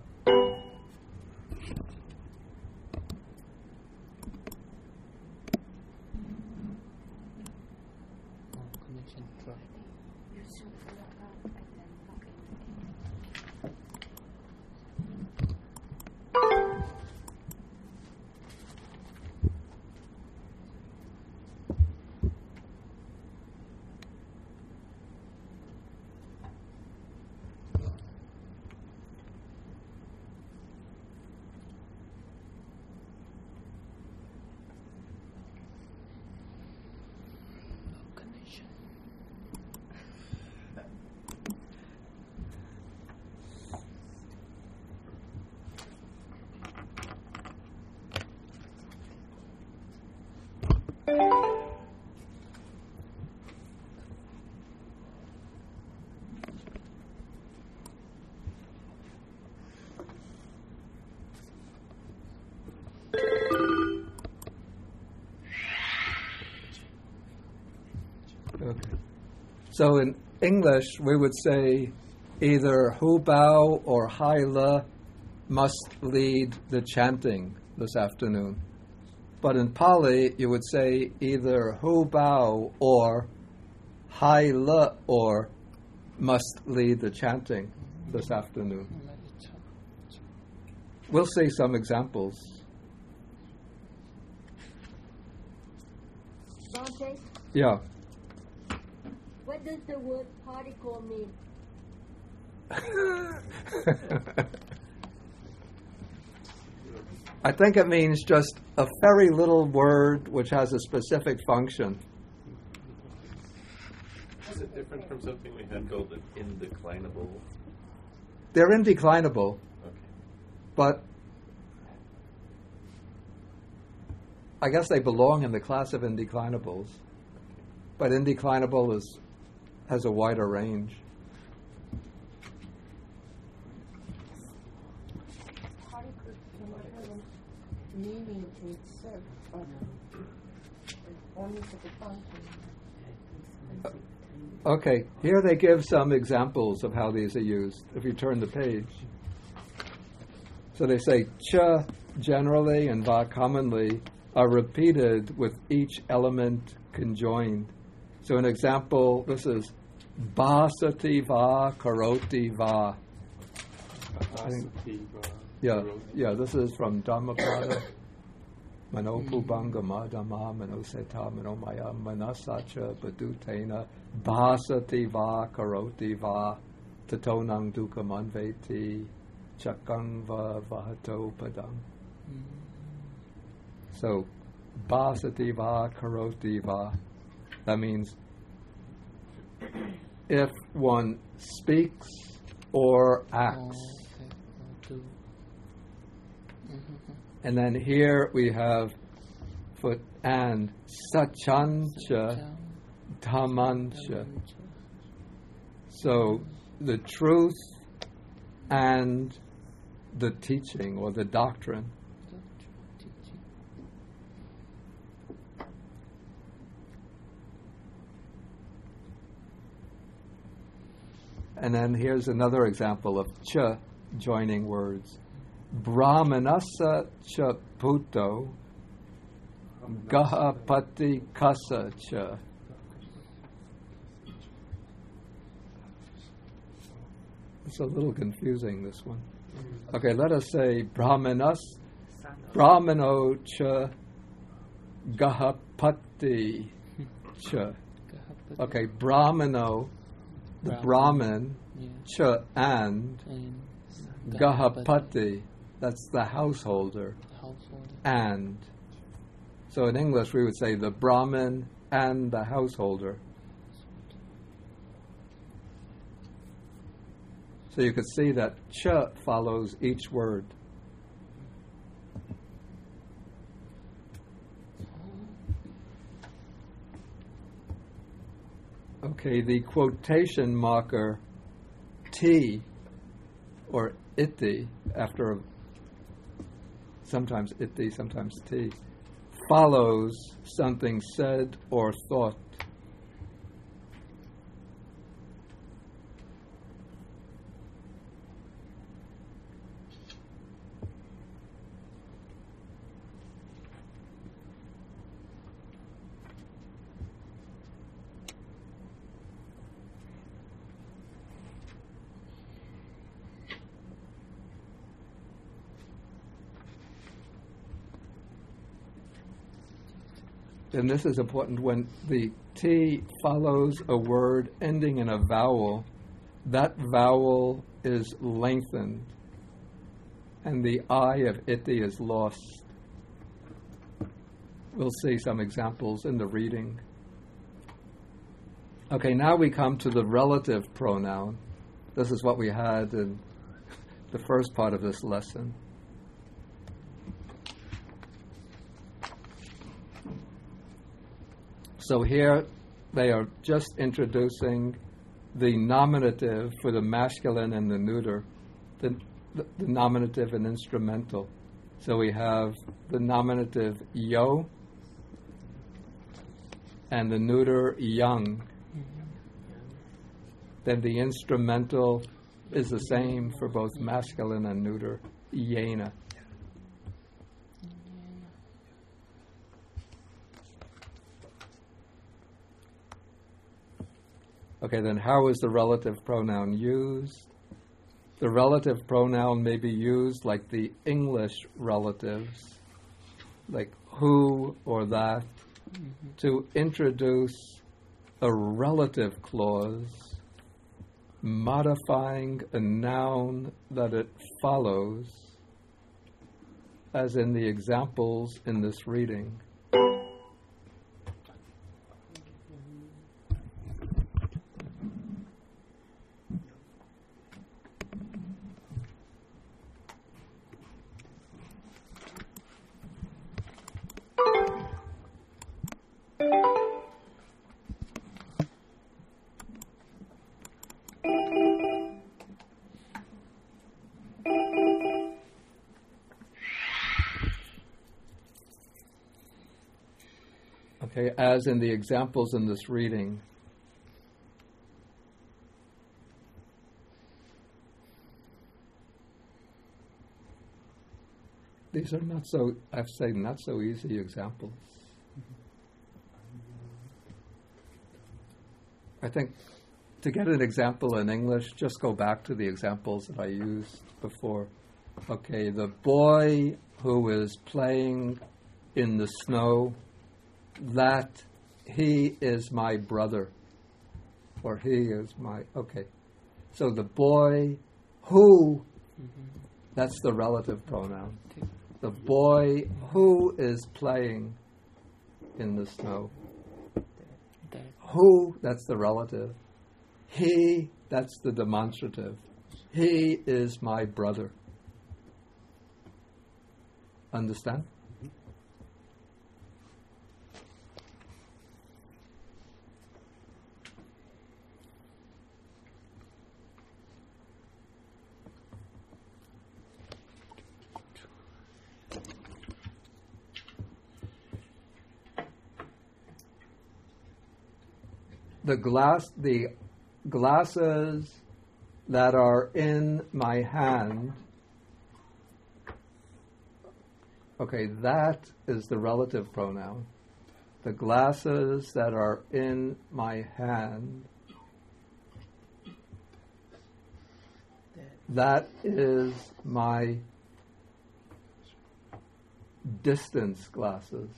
Okay. So in English, we would say either Hu Bao or Haile must lead the chanting this afternoon. But in Pali, you would say either Hu Bao or Haile or must lead the chanting this afternoon. We'll see some examples. Dante, Yeah. what does the word particle mean? I think it means just a very little word which has a specific function. Is it different from something we had called an indeclinable? They're indeclinable, Okay. but I guess they belong in the class of indeclinables. But indeclinable has a wider range. Okay, here they give some examples of how these are used. If you turn the page. So they say cha generally and va commonly are repeated with each element conjoined. So an example, this is basati va karoti va. I think- Yeah, this is from Dhammapada. Manopubanga madama manoseta manomaya manasacha badutena basati va karoti va tatonang dukam anveti chakang va vahato padam. So basati va karoti va, that means if one speaks or acts. And then here we have foot and sachancha dhammancha. So the truth and the teaching or the doctrine. And then here's another example of cha joining words. Brahmanasa cha puto gahapati kasa cha. It's a little confusing, this one. Okay, let us say Brahmano cha gahapati cha. Okay, Brahmano, the Brahmin, cha and Gahapati, that's the householder. And. So in English we would say the Brahmin and the householder. So you could see that cha follows each word. Okay, the quotation marker T or iti, after sometimes iti, sometimes T, follows something said or thought. And this is important. When the T follows a word ending in a vowel, that vowel is lengthened and the I of iti is lost. We'll see some examples in the reading. Okay, now we come to the relative pronoun. This is what we had in the first part of this lesson. So here they are just introducing the nominative for the masculine and the neuter, the nominative and instrumental. So we have the nominative yo and the neuter young. Then the instrumental is the same for both masculine and neuter, yena. Okay, then how is the relative pronoun used? The relative pronoun may be used like the English relatives, like who or that, to introduce a relative clause modifying a noun that it follows, as in the examples in this reading. Okay, as in the examples in this reading. These are not so, I've said, not so easy examples. I think to get an example in English, just go back to the examples that I used before. Okay, the boy who is playing in the snow, that he is my brother. Or he is my, okay. So the boy who, that's the relative pronoun. The boy who is playing in the snow. Who, that's the relative. He, that's the demonstrative. He is my brother. Understand? The glasses that are in my hand. Okay, that is the relative pronoun. The glasses that are in my hand. That is my distance glasses.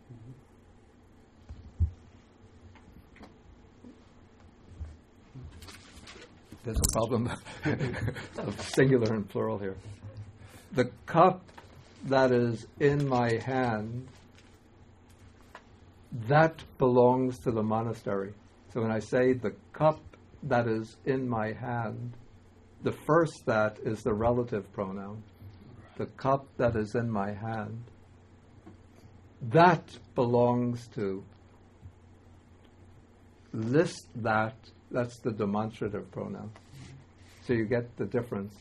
There's a problem of singular and plural here. The cup that is in my hand, that belongs to the monastery. So when I say the cup that is in my hand, the first that is the relative pronoun. The cup that is in my hand, that belongs to. List that, that's the demonstrative pronoun. So you get the difference.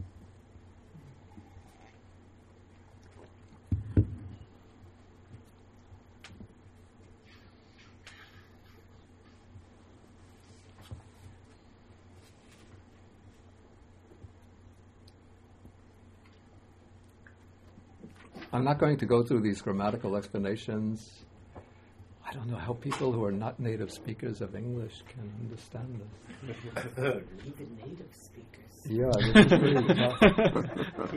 I'm not going to go through these grammatical explanations. I don't know how people who are not native speakers of English can understand this. Even native speakers. Yeah, this is really tough.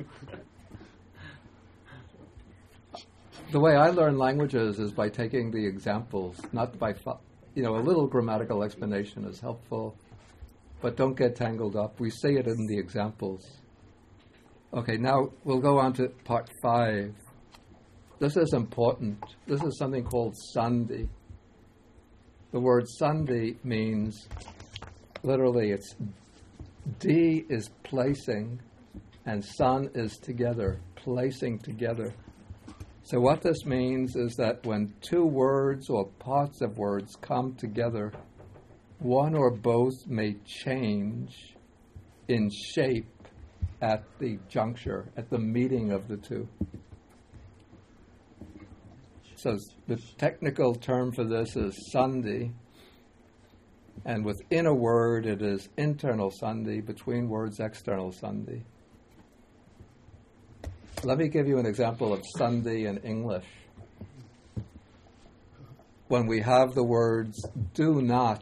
The way I learn languages is by taking the examples, not by, a little grammatical explanation is helpful, but don't get tangled up. We say it in the examples. Okay, now we'll go on to part 5. This is important. This is something called sandhi. The word sandhi means, literally, it's di is placing, and san is together, placing together. So what this means is that when two words or parts of words come together, one or both may change in shape at the juncture, at the meeting of the two. So the technical term for this is sandhi, and within a word it is internal sandhi, between words external sandhi. Let me give you an example of sandhi in English. When we have the words do not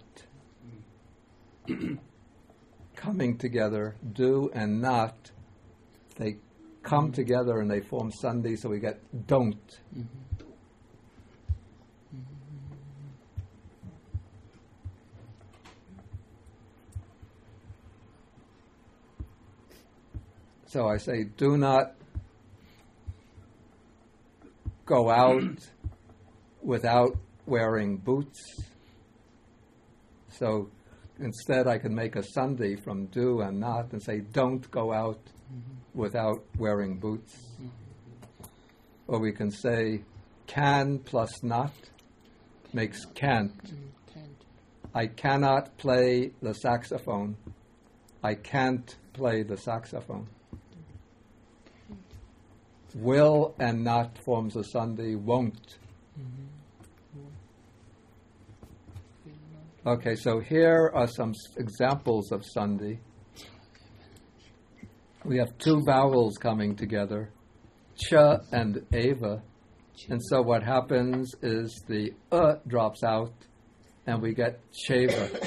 coming together, do and not, they come together and they form sandhi, so we get don't. So I say, do not go out without wearing boots. So instead I can make a sandhi from do and not and say, don't go out without wearing boots. Or we can say, can plus not makes can't. I cannot play the saxophone. I can't play the saxophone. Will and not forms a sandhi, won't. Okay, so here are some examples of sandhi. We have two vowels coming together, cha and ava. And so what happens is the drops out and we get cheva.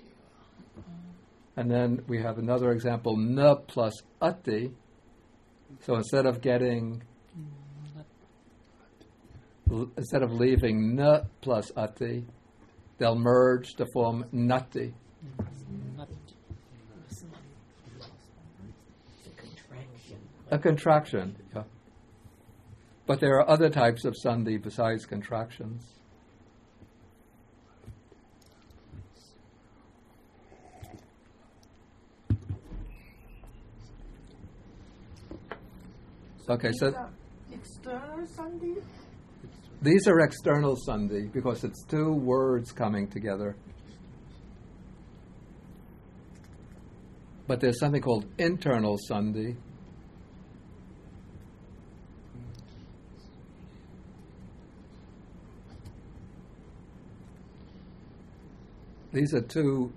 And then we have another example, na plus ati. So instead of leaving na plus ati, they'll merge to form nati. A contraction, yeah. But there are other types of sandhi besides contractions. Okay, so external sandhi? These are external sandhi because it's two words coming together. But there's something called internal sandhi. These are two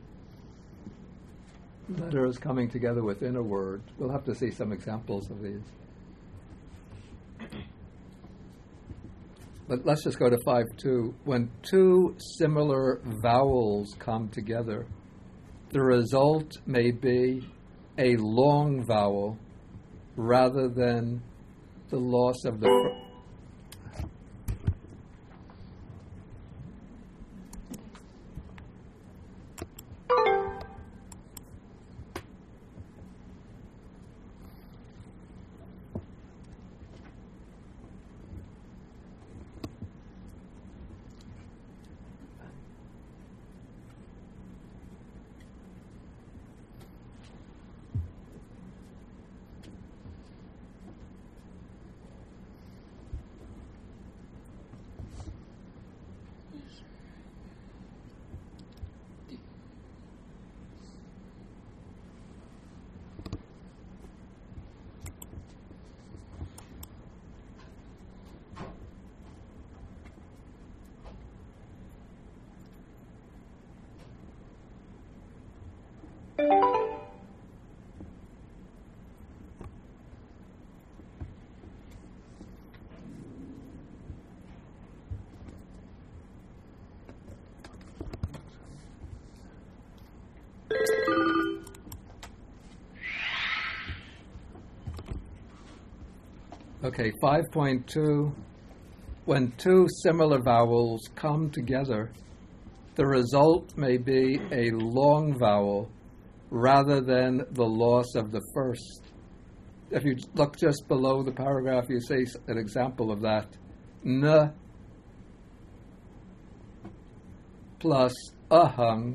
letters coming together within a word. We'll have to see some examples of these. But let's just go to 5.2. When two similar vowels come together, the result may be a long vowel rather than the loss of the... Okay, 5.2. When two similar vowels come together, the result may be a long vowel rather than the loss of the first. If you look just below the paragraph, you see an example of that. N plus ahang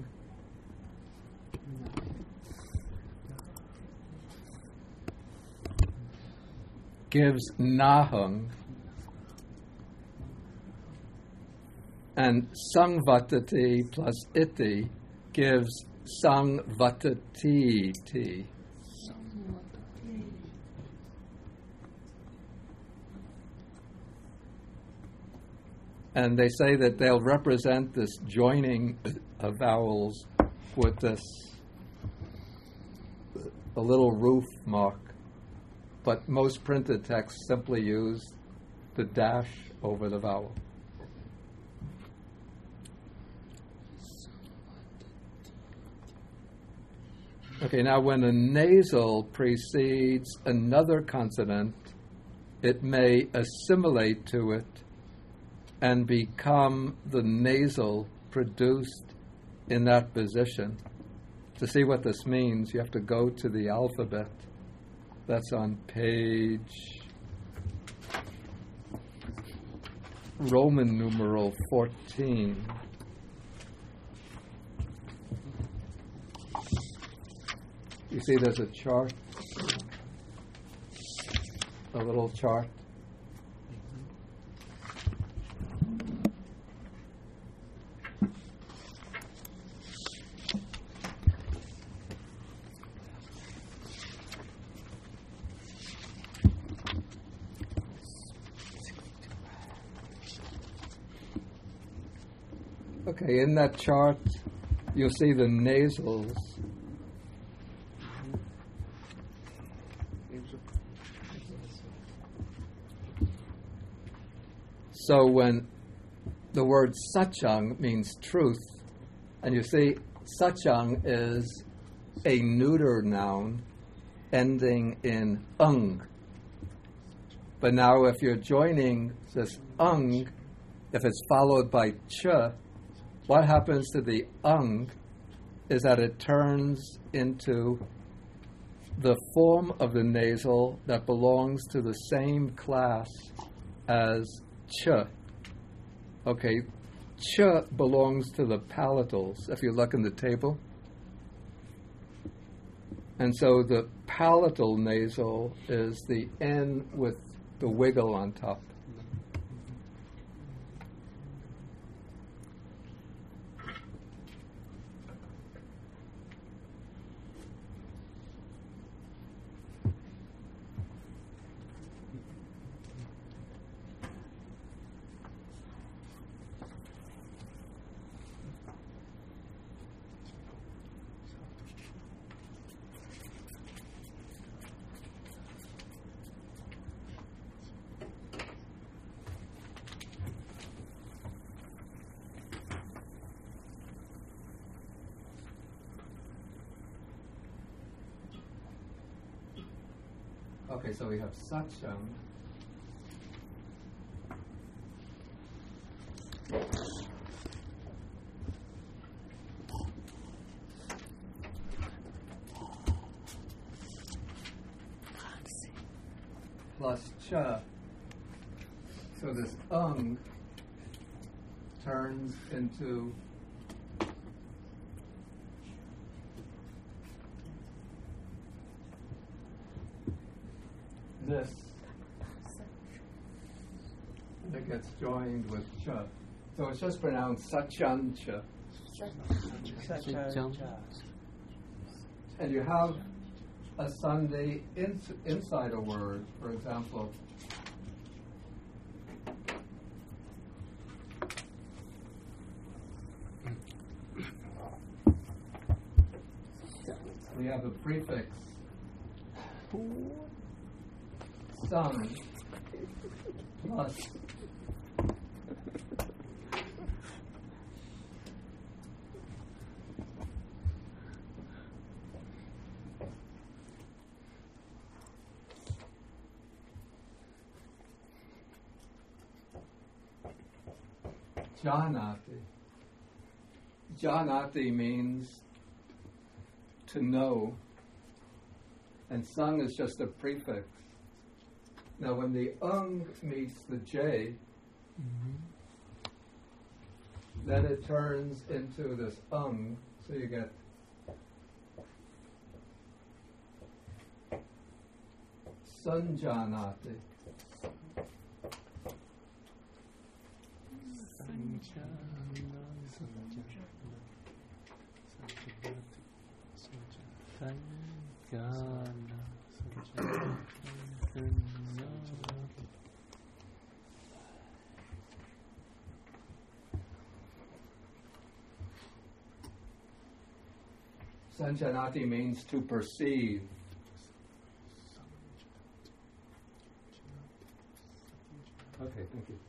gives nahang, and sangvatati plus iti gives sangvatati. And they say that they'll represent this joining of vowels with a little roof mark. But most printed texts simply use the dash over the vowel. Okay, now when a nasal precedes another consonant, it may assimilate to it and become the nasal produced in that position. To see what this means, you have to go to the alphabet. That's on page Roman numeral 14. You see there's a chart, a little chart. Okay, in that chart, you'll see the nasals. So when the word sachang means truth, and you see sachang is a neuter noun ending in ung. But now if you're joining this ung, if it's followed by ch, what happens to the ung is that it turns into the form of the nasal that belongs to the same class as ch. Okay, ch belongs to the palatals, if you look in the table. And so the palatal nasal is the N with the wiggle on top. Okay, so we have sachang. Plus cha. So this turns into this that gets joined with cha. So it's just pronounced sachancha. And you have a Sunday inside a word, for example. We have the prefix sun plus janati. Janati means to know, and sang is just a prefix. Now, when the meets the j, then it turns into this so you get sanjanati. Sanjanati means to perceive. Okay, thank you.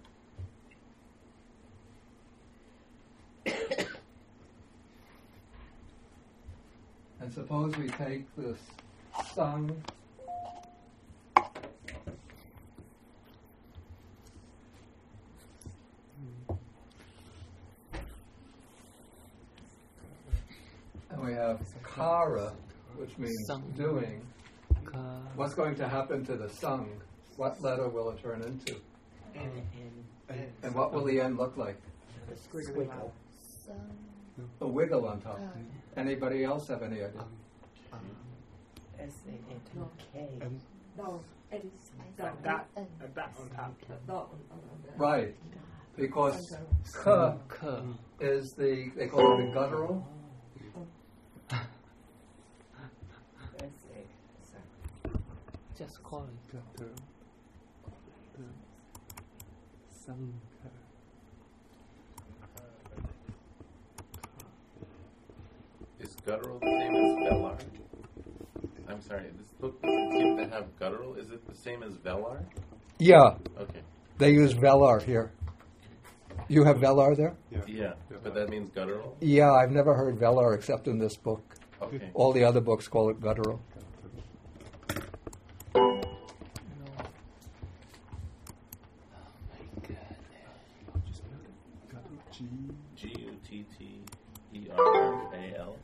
And suppose we take this sun and we have kara, which means doing. What's going to happen to the sung? What letter will it turn into? And what will the end look like? A wiggle on top. Anybody else have any idea? S-A-N-K. No, it is dot on top. Right. Because k is they call it the guttural. Just call it the Sankar. guttural the same as velar? I'm sorry, this book doesn't seem to have guttural. Is it the same as velar? Yeah, Okay. they use velar here. You have velar there? Yeah, but that means guttural? Yeah, I've never heard velar except in this book. Okay. All the other books call it guttural. Gutteral.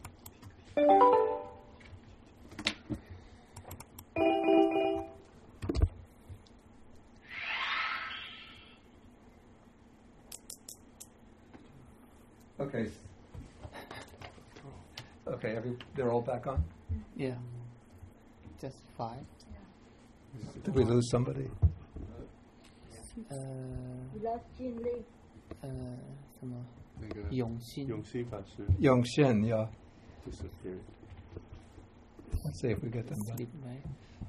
Okay. Okay, they're all back on? Yeah. Just 5. Did we lose somebody? We lost Jin Lee. 什么？永信。 Yongxin, yeah. disappeared. Let's see if we get them back. Sleep, right?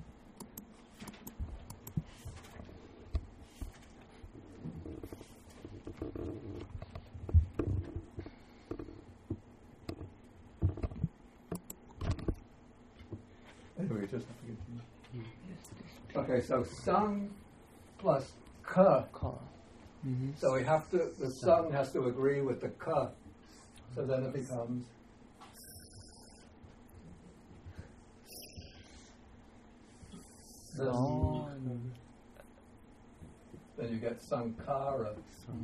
Anyway, just have to get Okay, so sung plus ka. Mm-hmm. So we have to, the sung has to agree with the ka. So then it becomes then you get sankara.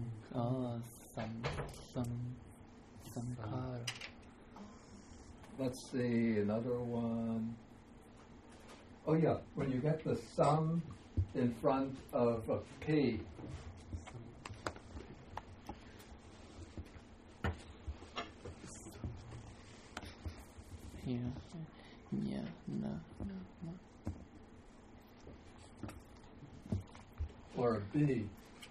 Sankara. Let's see, another one. Oh yeah, when you get the sum in front of a P. Here. Yeah, no. Or a B.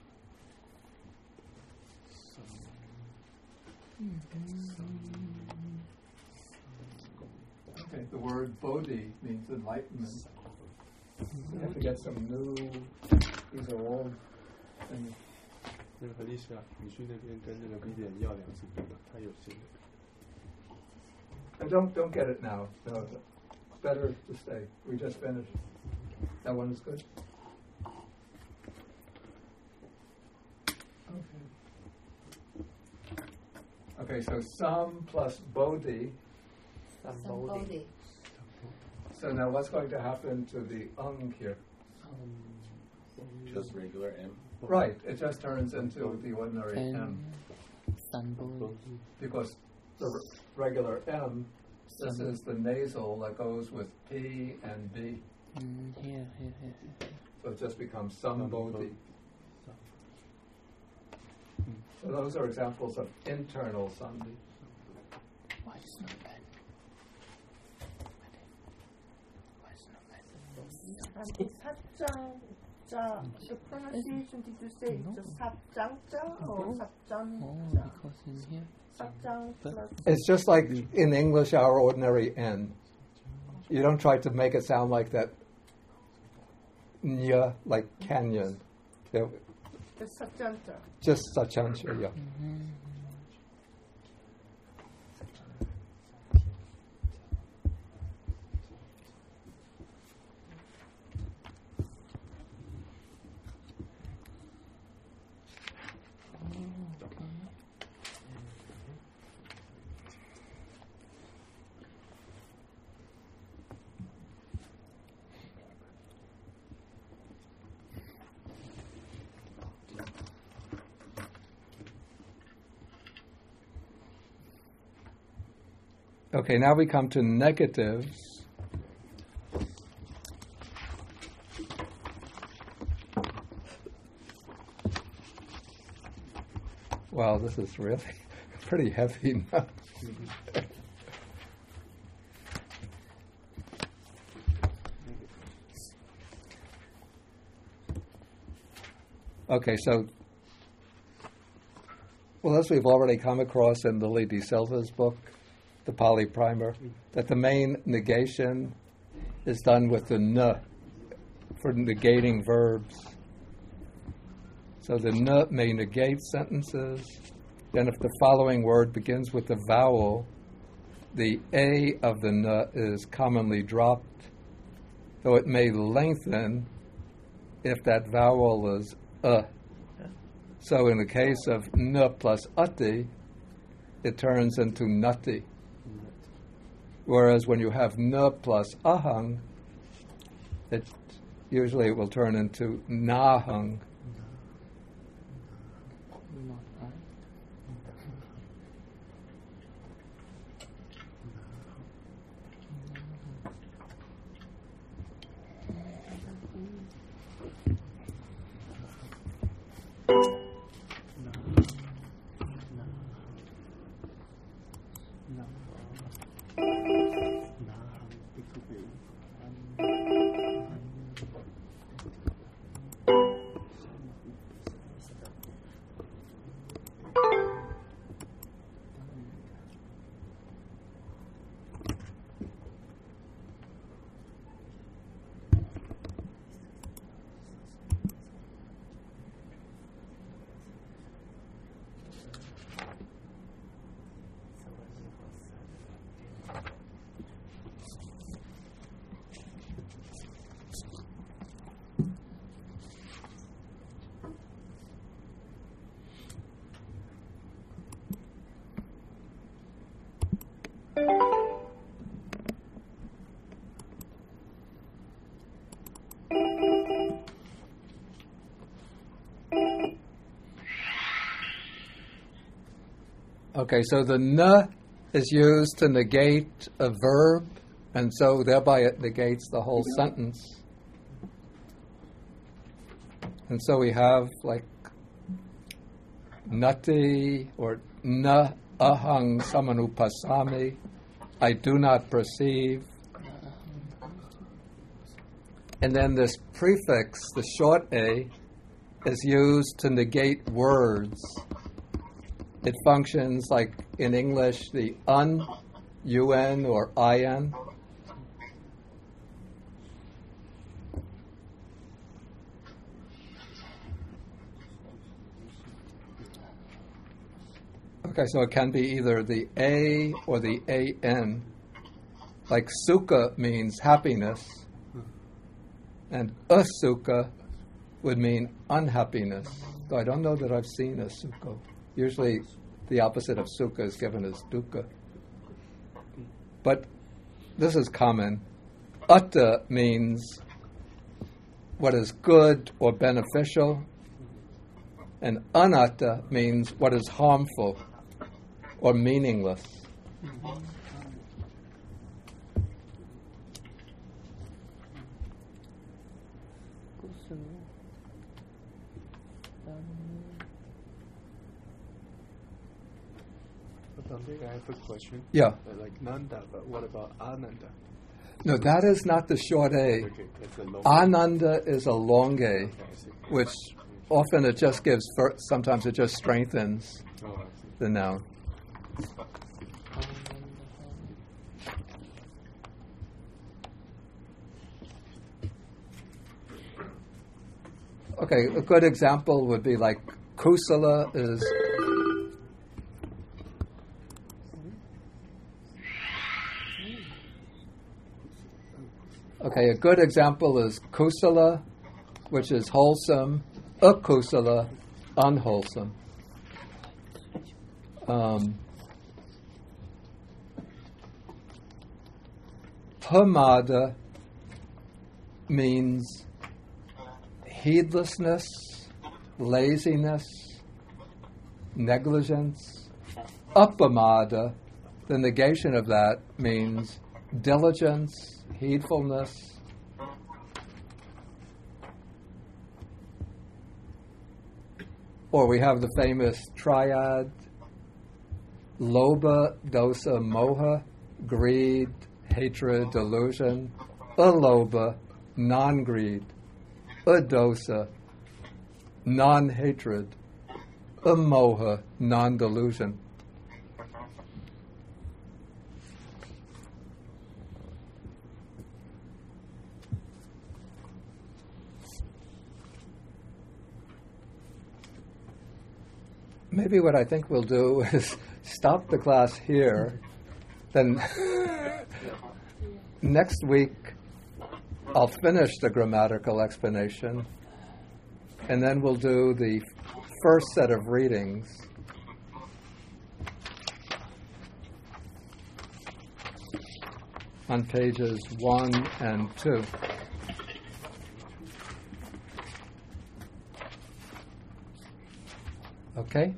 Okay, the word bodhi means enlightenment. We have to get some new, these are all things. 那个丽莎，你去那边跟那个 Vivian 要2次笔吧，他有新的。 Don't get it now. No, it's better to stay. We just finished. That one is good. Okay, so sam plus bodhi. Sambodhi. So now what's going to happen to the ung here? Just regular M. Right, it just turns into the ordinary M. Because the regular M, this is the nasal that goes with P and B. Here. So it just becomes sambodhi. So those are examples of internal sandhi. Why is not bad? Sapjangja. The pronunciation, did you say just Sapjangja or Sapjangja? Because in here. Sapjang plus. It's just like in English, our ordinary N. You don't try to make it sound like that nya, like canyon. Just Sapjangja. Just sachansha, yeah. Okay, now we come to negatives. Wow, this is really pretty heavy now. Okay, so, well, as we've already come across in Lily De Silva's book, the Pali Primer, that the main negation is done with the n for negating verbs. So the n may negate sentences. Then if the following word begins with the vowel, the A of the N is commonly dropped, though it may lengthen if that vowel is So in the case of N plus Ati, it turns into Nati. Whereas when you have N plus Ahang, usually it will turn into Nahang. Okay, so the N is used to negate a verb, and so thereby it negates the whole sentence. And so we have like Nati or Na Ahang Samanupasami, I do not perceive. And then this prefix, the short A, is used to negate words. It functions like in English, the un, or in. Okay, so it can be either the A or the AN. Like sukha means happiness, and asukha would mean unhappiness. Though I don't know that I've seen a sukha. Usually the opposite of sukha is given as dukkha. But this is common. Atta means what is good or beneficial, and anatta means what is harmful or meaningless. I have a question. Yeah. Like Nanda, but what about Ananda? No, that is not the short A. Okay, that's a long Ananda is a long A, Okay, I see. which often it just gives, sometimes it just strengthens Oh, I see. the noun. Okay, a good example would be like kusala is okay, a good example is kusala, which is wholesome, akusala, unwholesome. Pamada means heedlessness, laziness, negligence. Upamada, the negation of that, means diligence, heedfulness. Or we have the famous triad, lobha, dosa, moha, greed, hatred, delusion. Alobha, non-greed. Adosa, non-hatred. Amoha, non-delusion. Maybe what I think we'll do is stop the class here Then next week I'll finish the grammatical explanation, and then we'll do the first set of readings. On pages 1 and 2. Okay?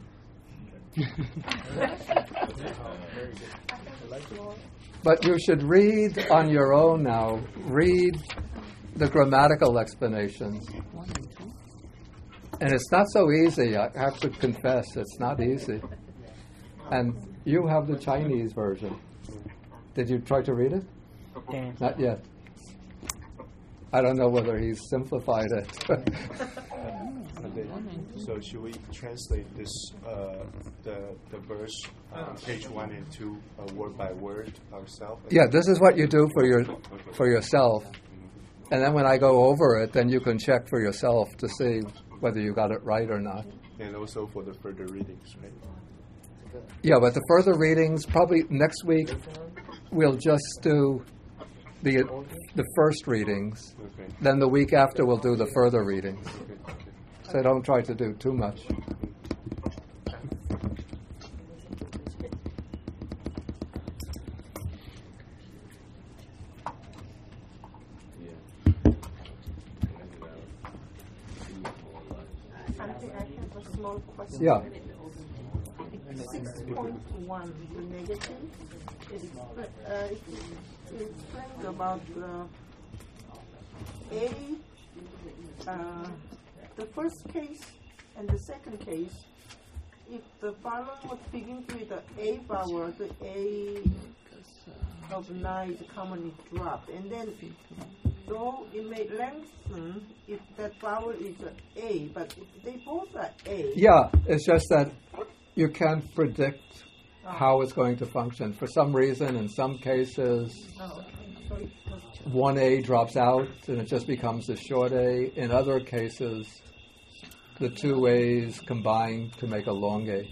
But you should read on your own now. Read the grammatical explanations. And it's not so easy. I have to confess, it's not easy. And you have the Chinese version. Did you try to read it? Yeah. Not yet. I don't know whether he's simplified it. So should we translate this, the verse on page 1 and 2, word by word ourselves? Yeah, this is what you do for yourself. And then when I go over it, then you can check for yourself to see whether you got it right or not. And also for the further readings, right? Yeah, but the further readings, probably next week, we'll just do the first readings. Okay. Then the week after, we'll do the further readings. Okay. So don't try to do too much. Something I have a small question. Yeah. 6.1, the negative, it explains about the first case and the second case. If the vowel would begin with the A vowel, the A of 9 is commonly dropped. And then, though it may lengthen if that vowel is A, but they both are A. Yeah, it's just that you can't predict how it's going to function. For some reason, in some cases, one A drops out and it just becomes a short A. In other cases, the two A's combine to make a long A.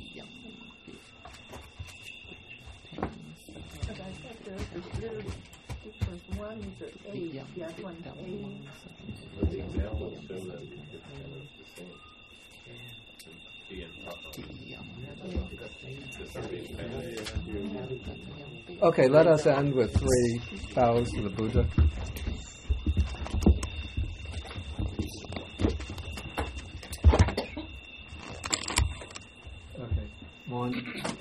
But I thought there was a little difference. One is an A, the other one is A. But the examples show that it's the same. B and Papa. Okay, let us end with 3 bows to the Buddha. Okay, 1,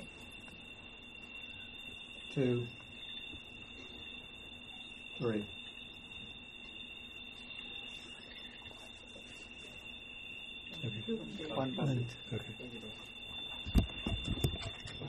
2, 3. Okay. 1 minute. Okay.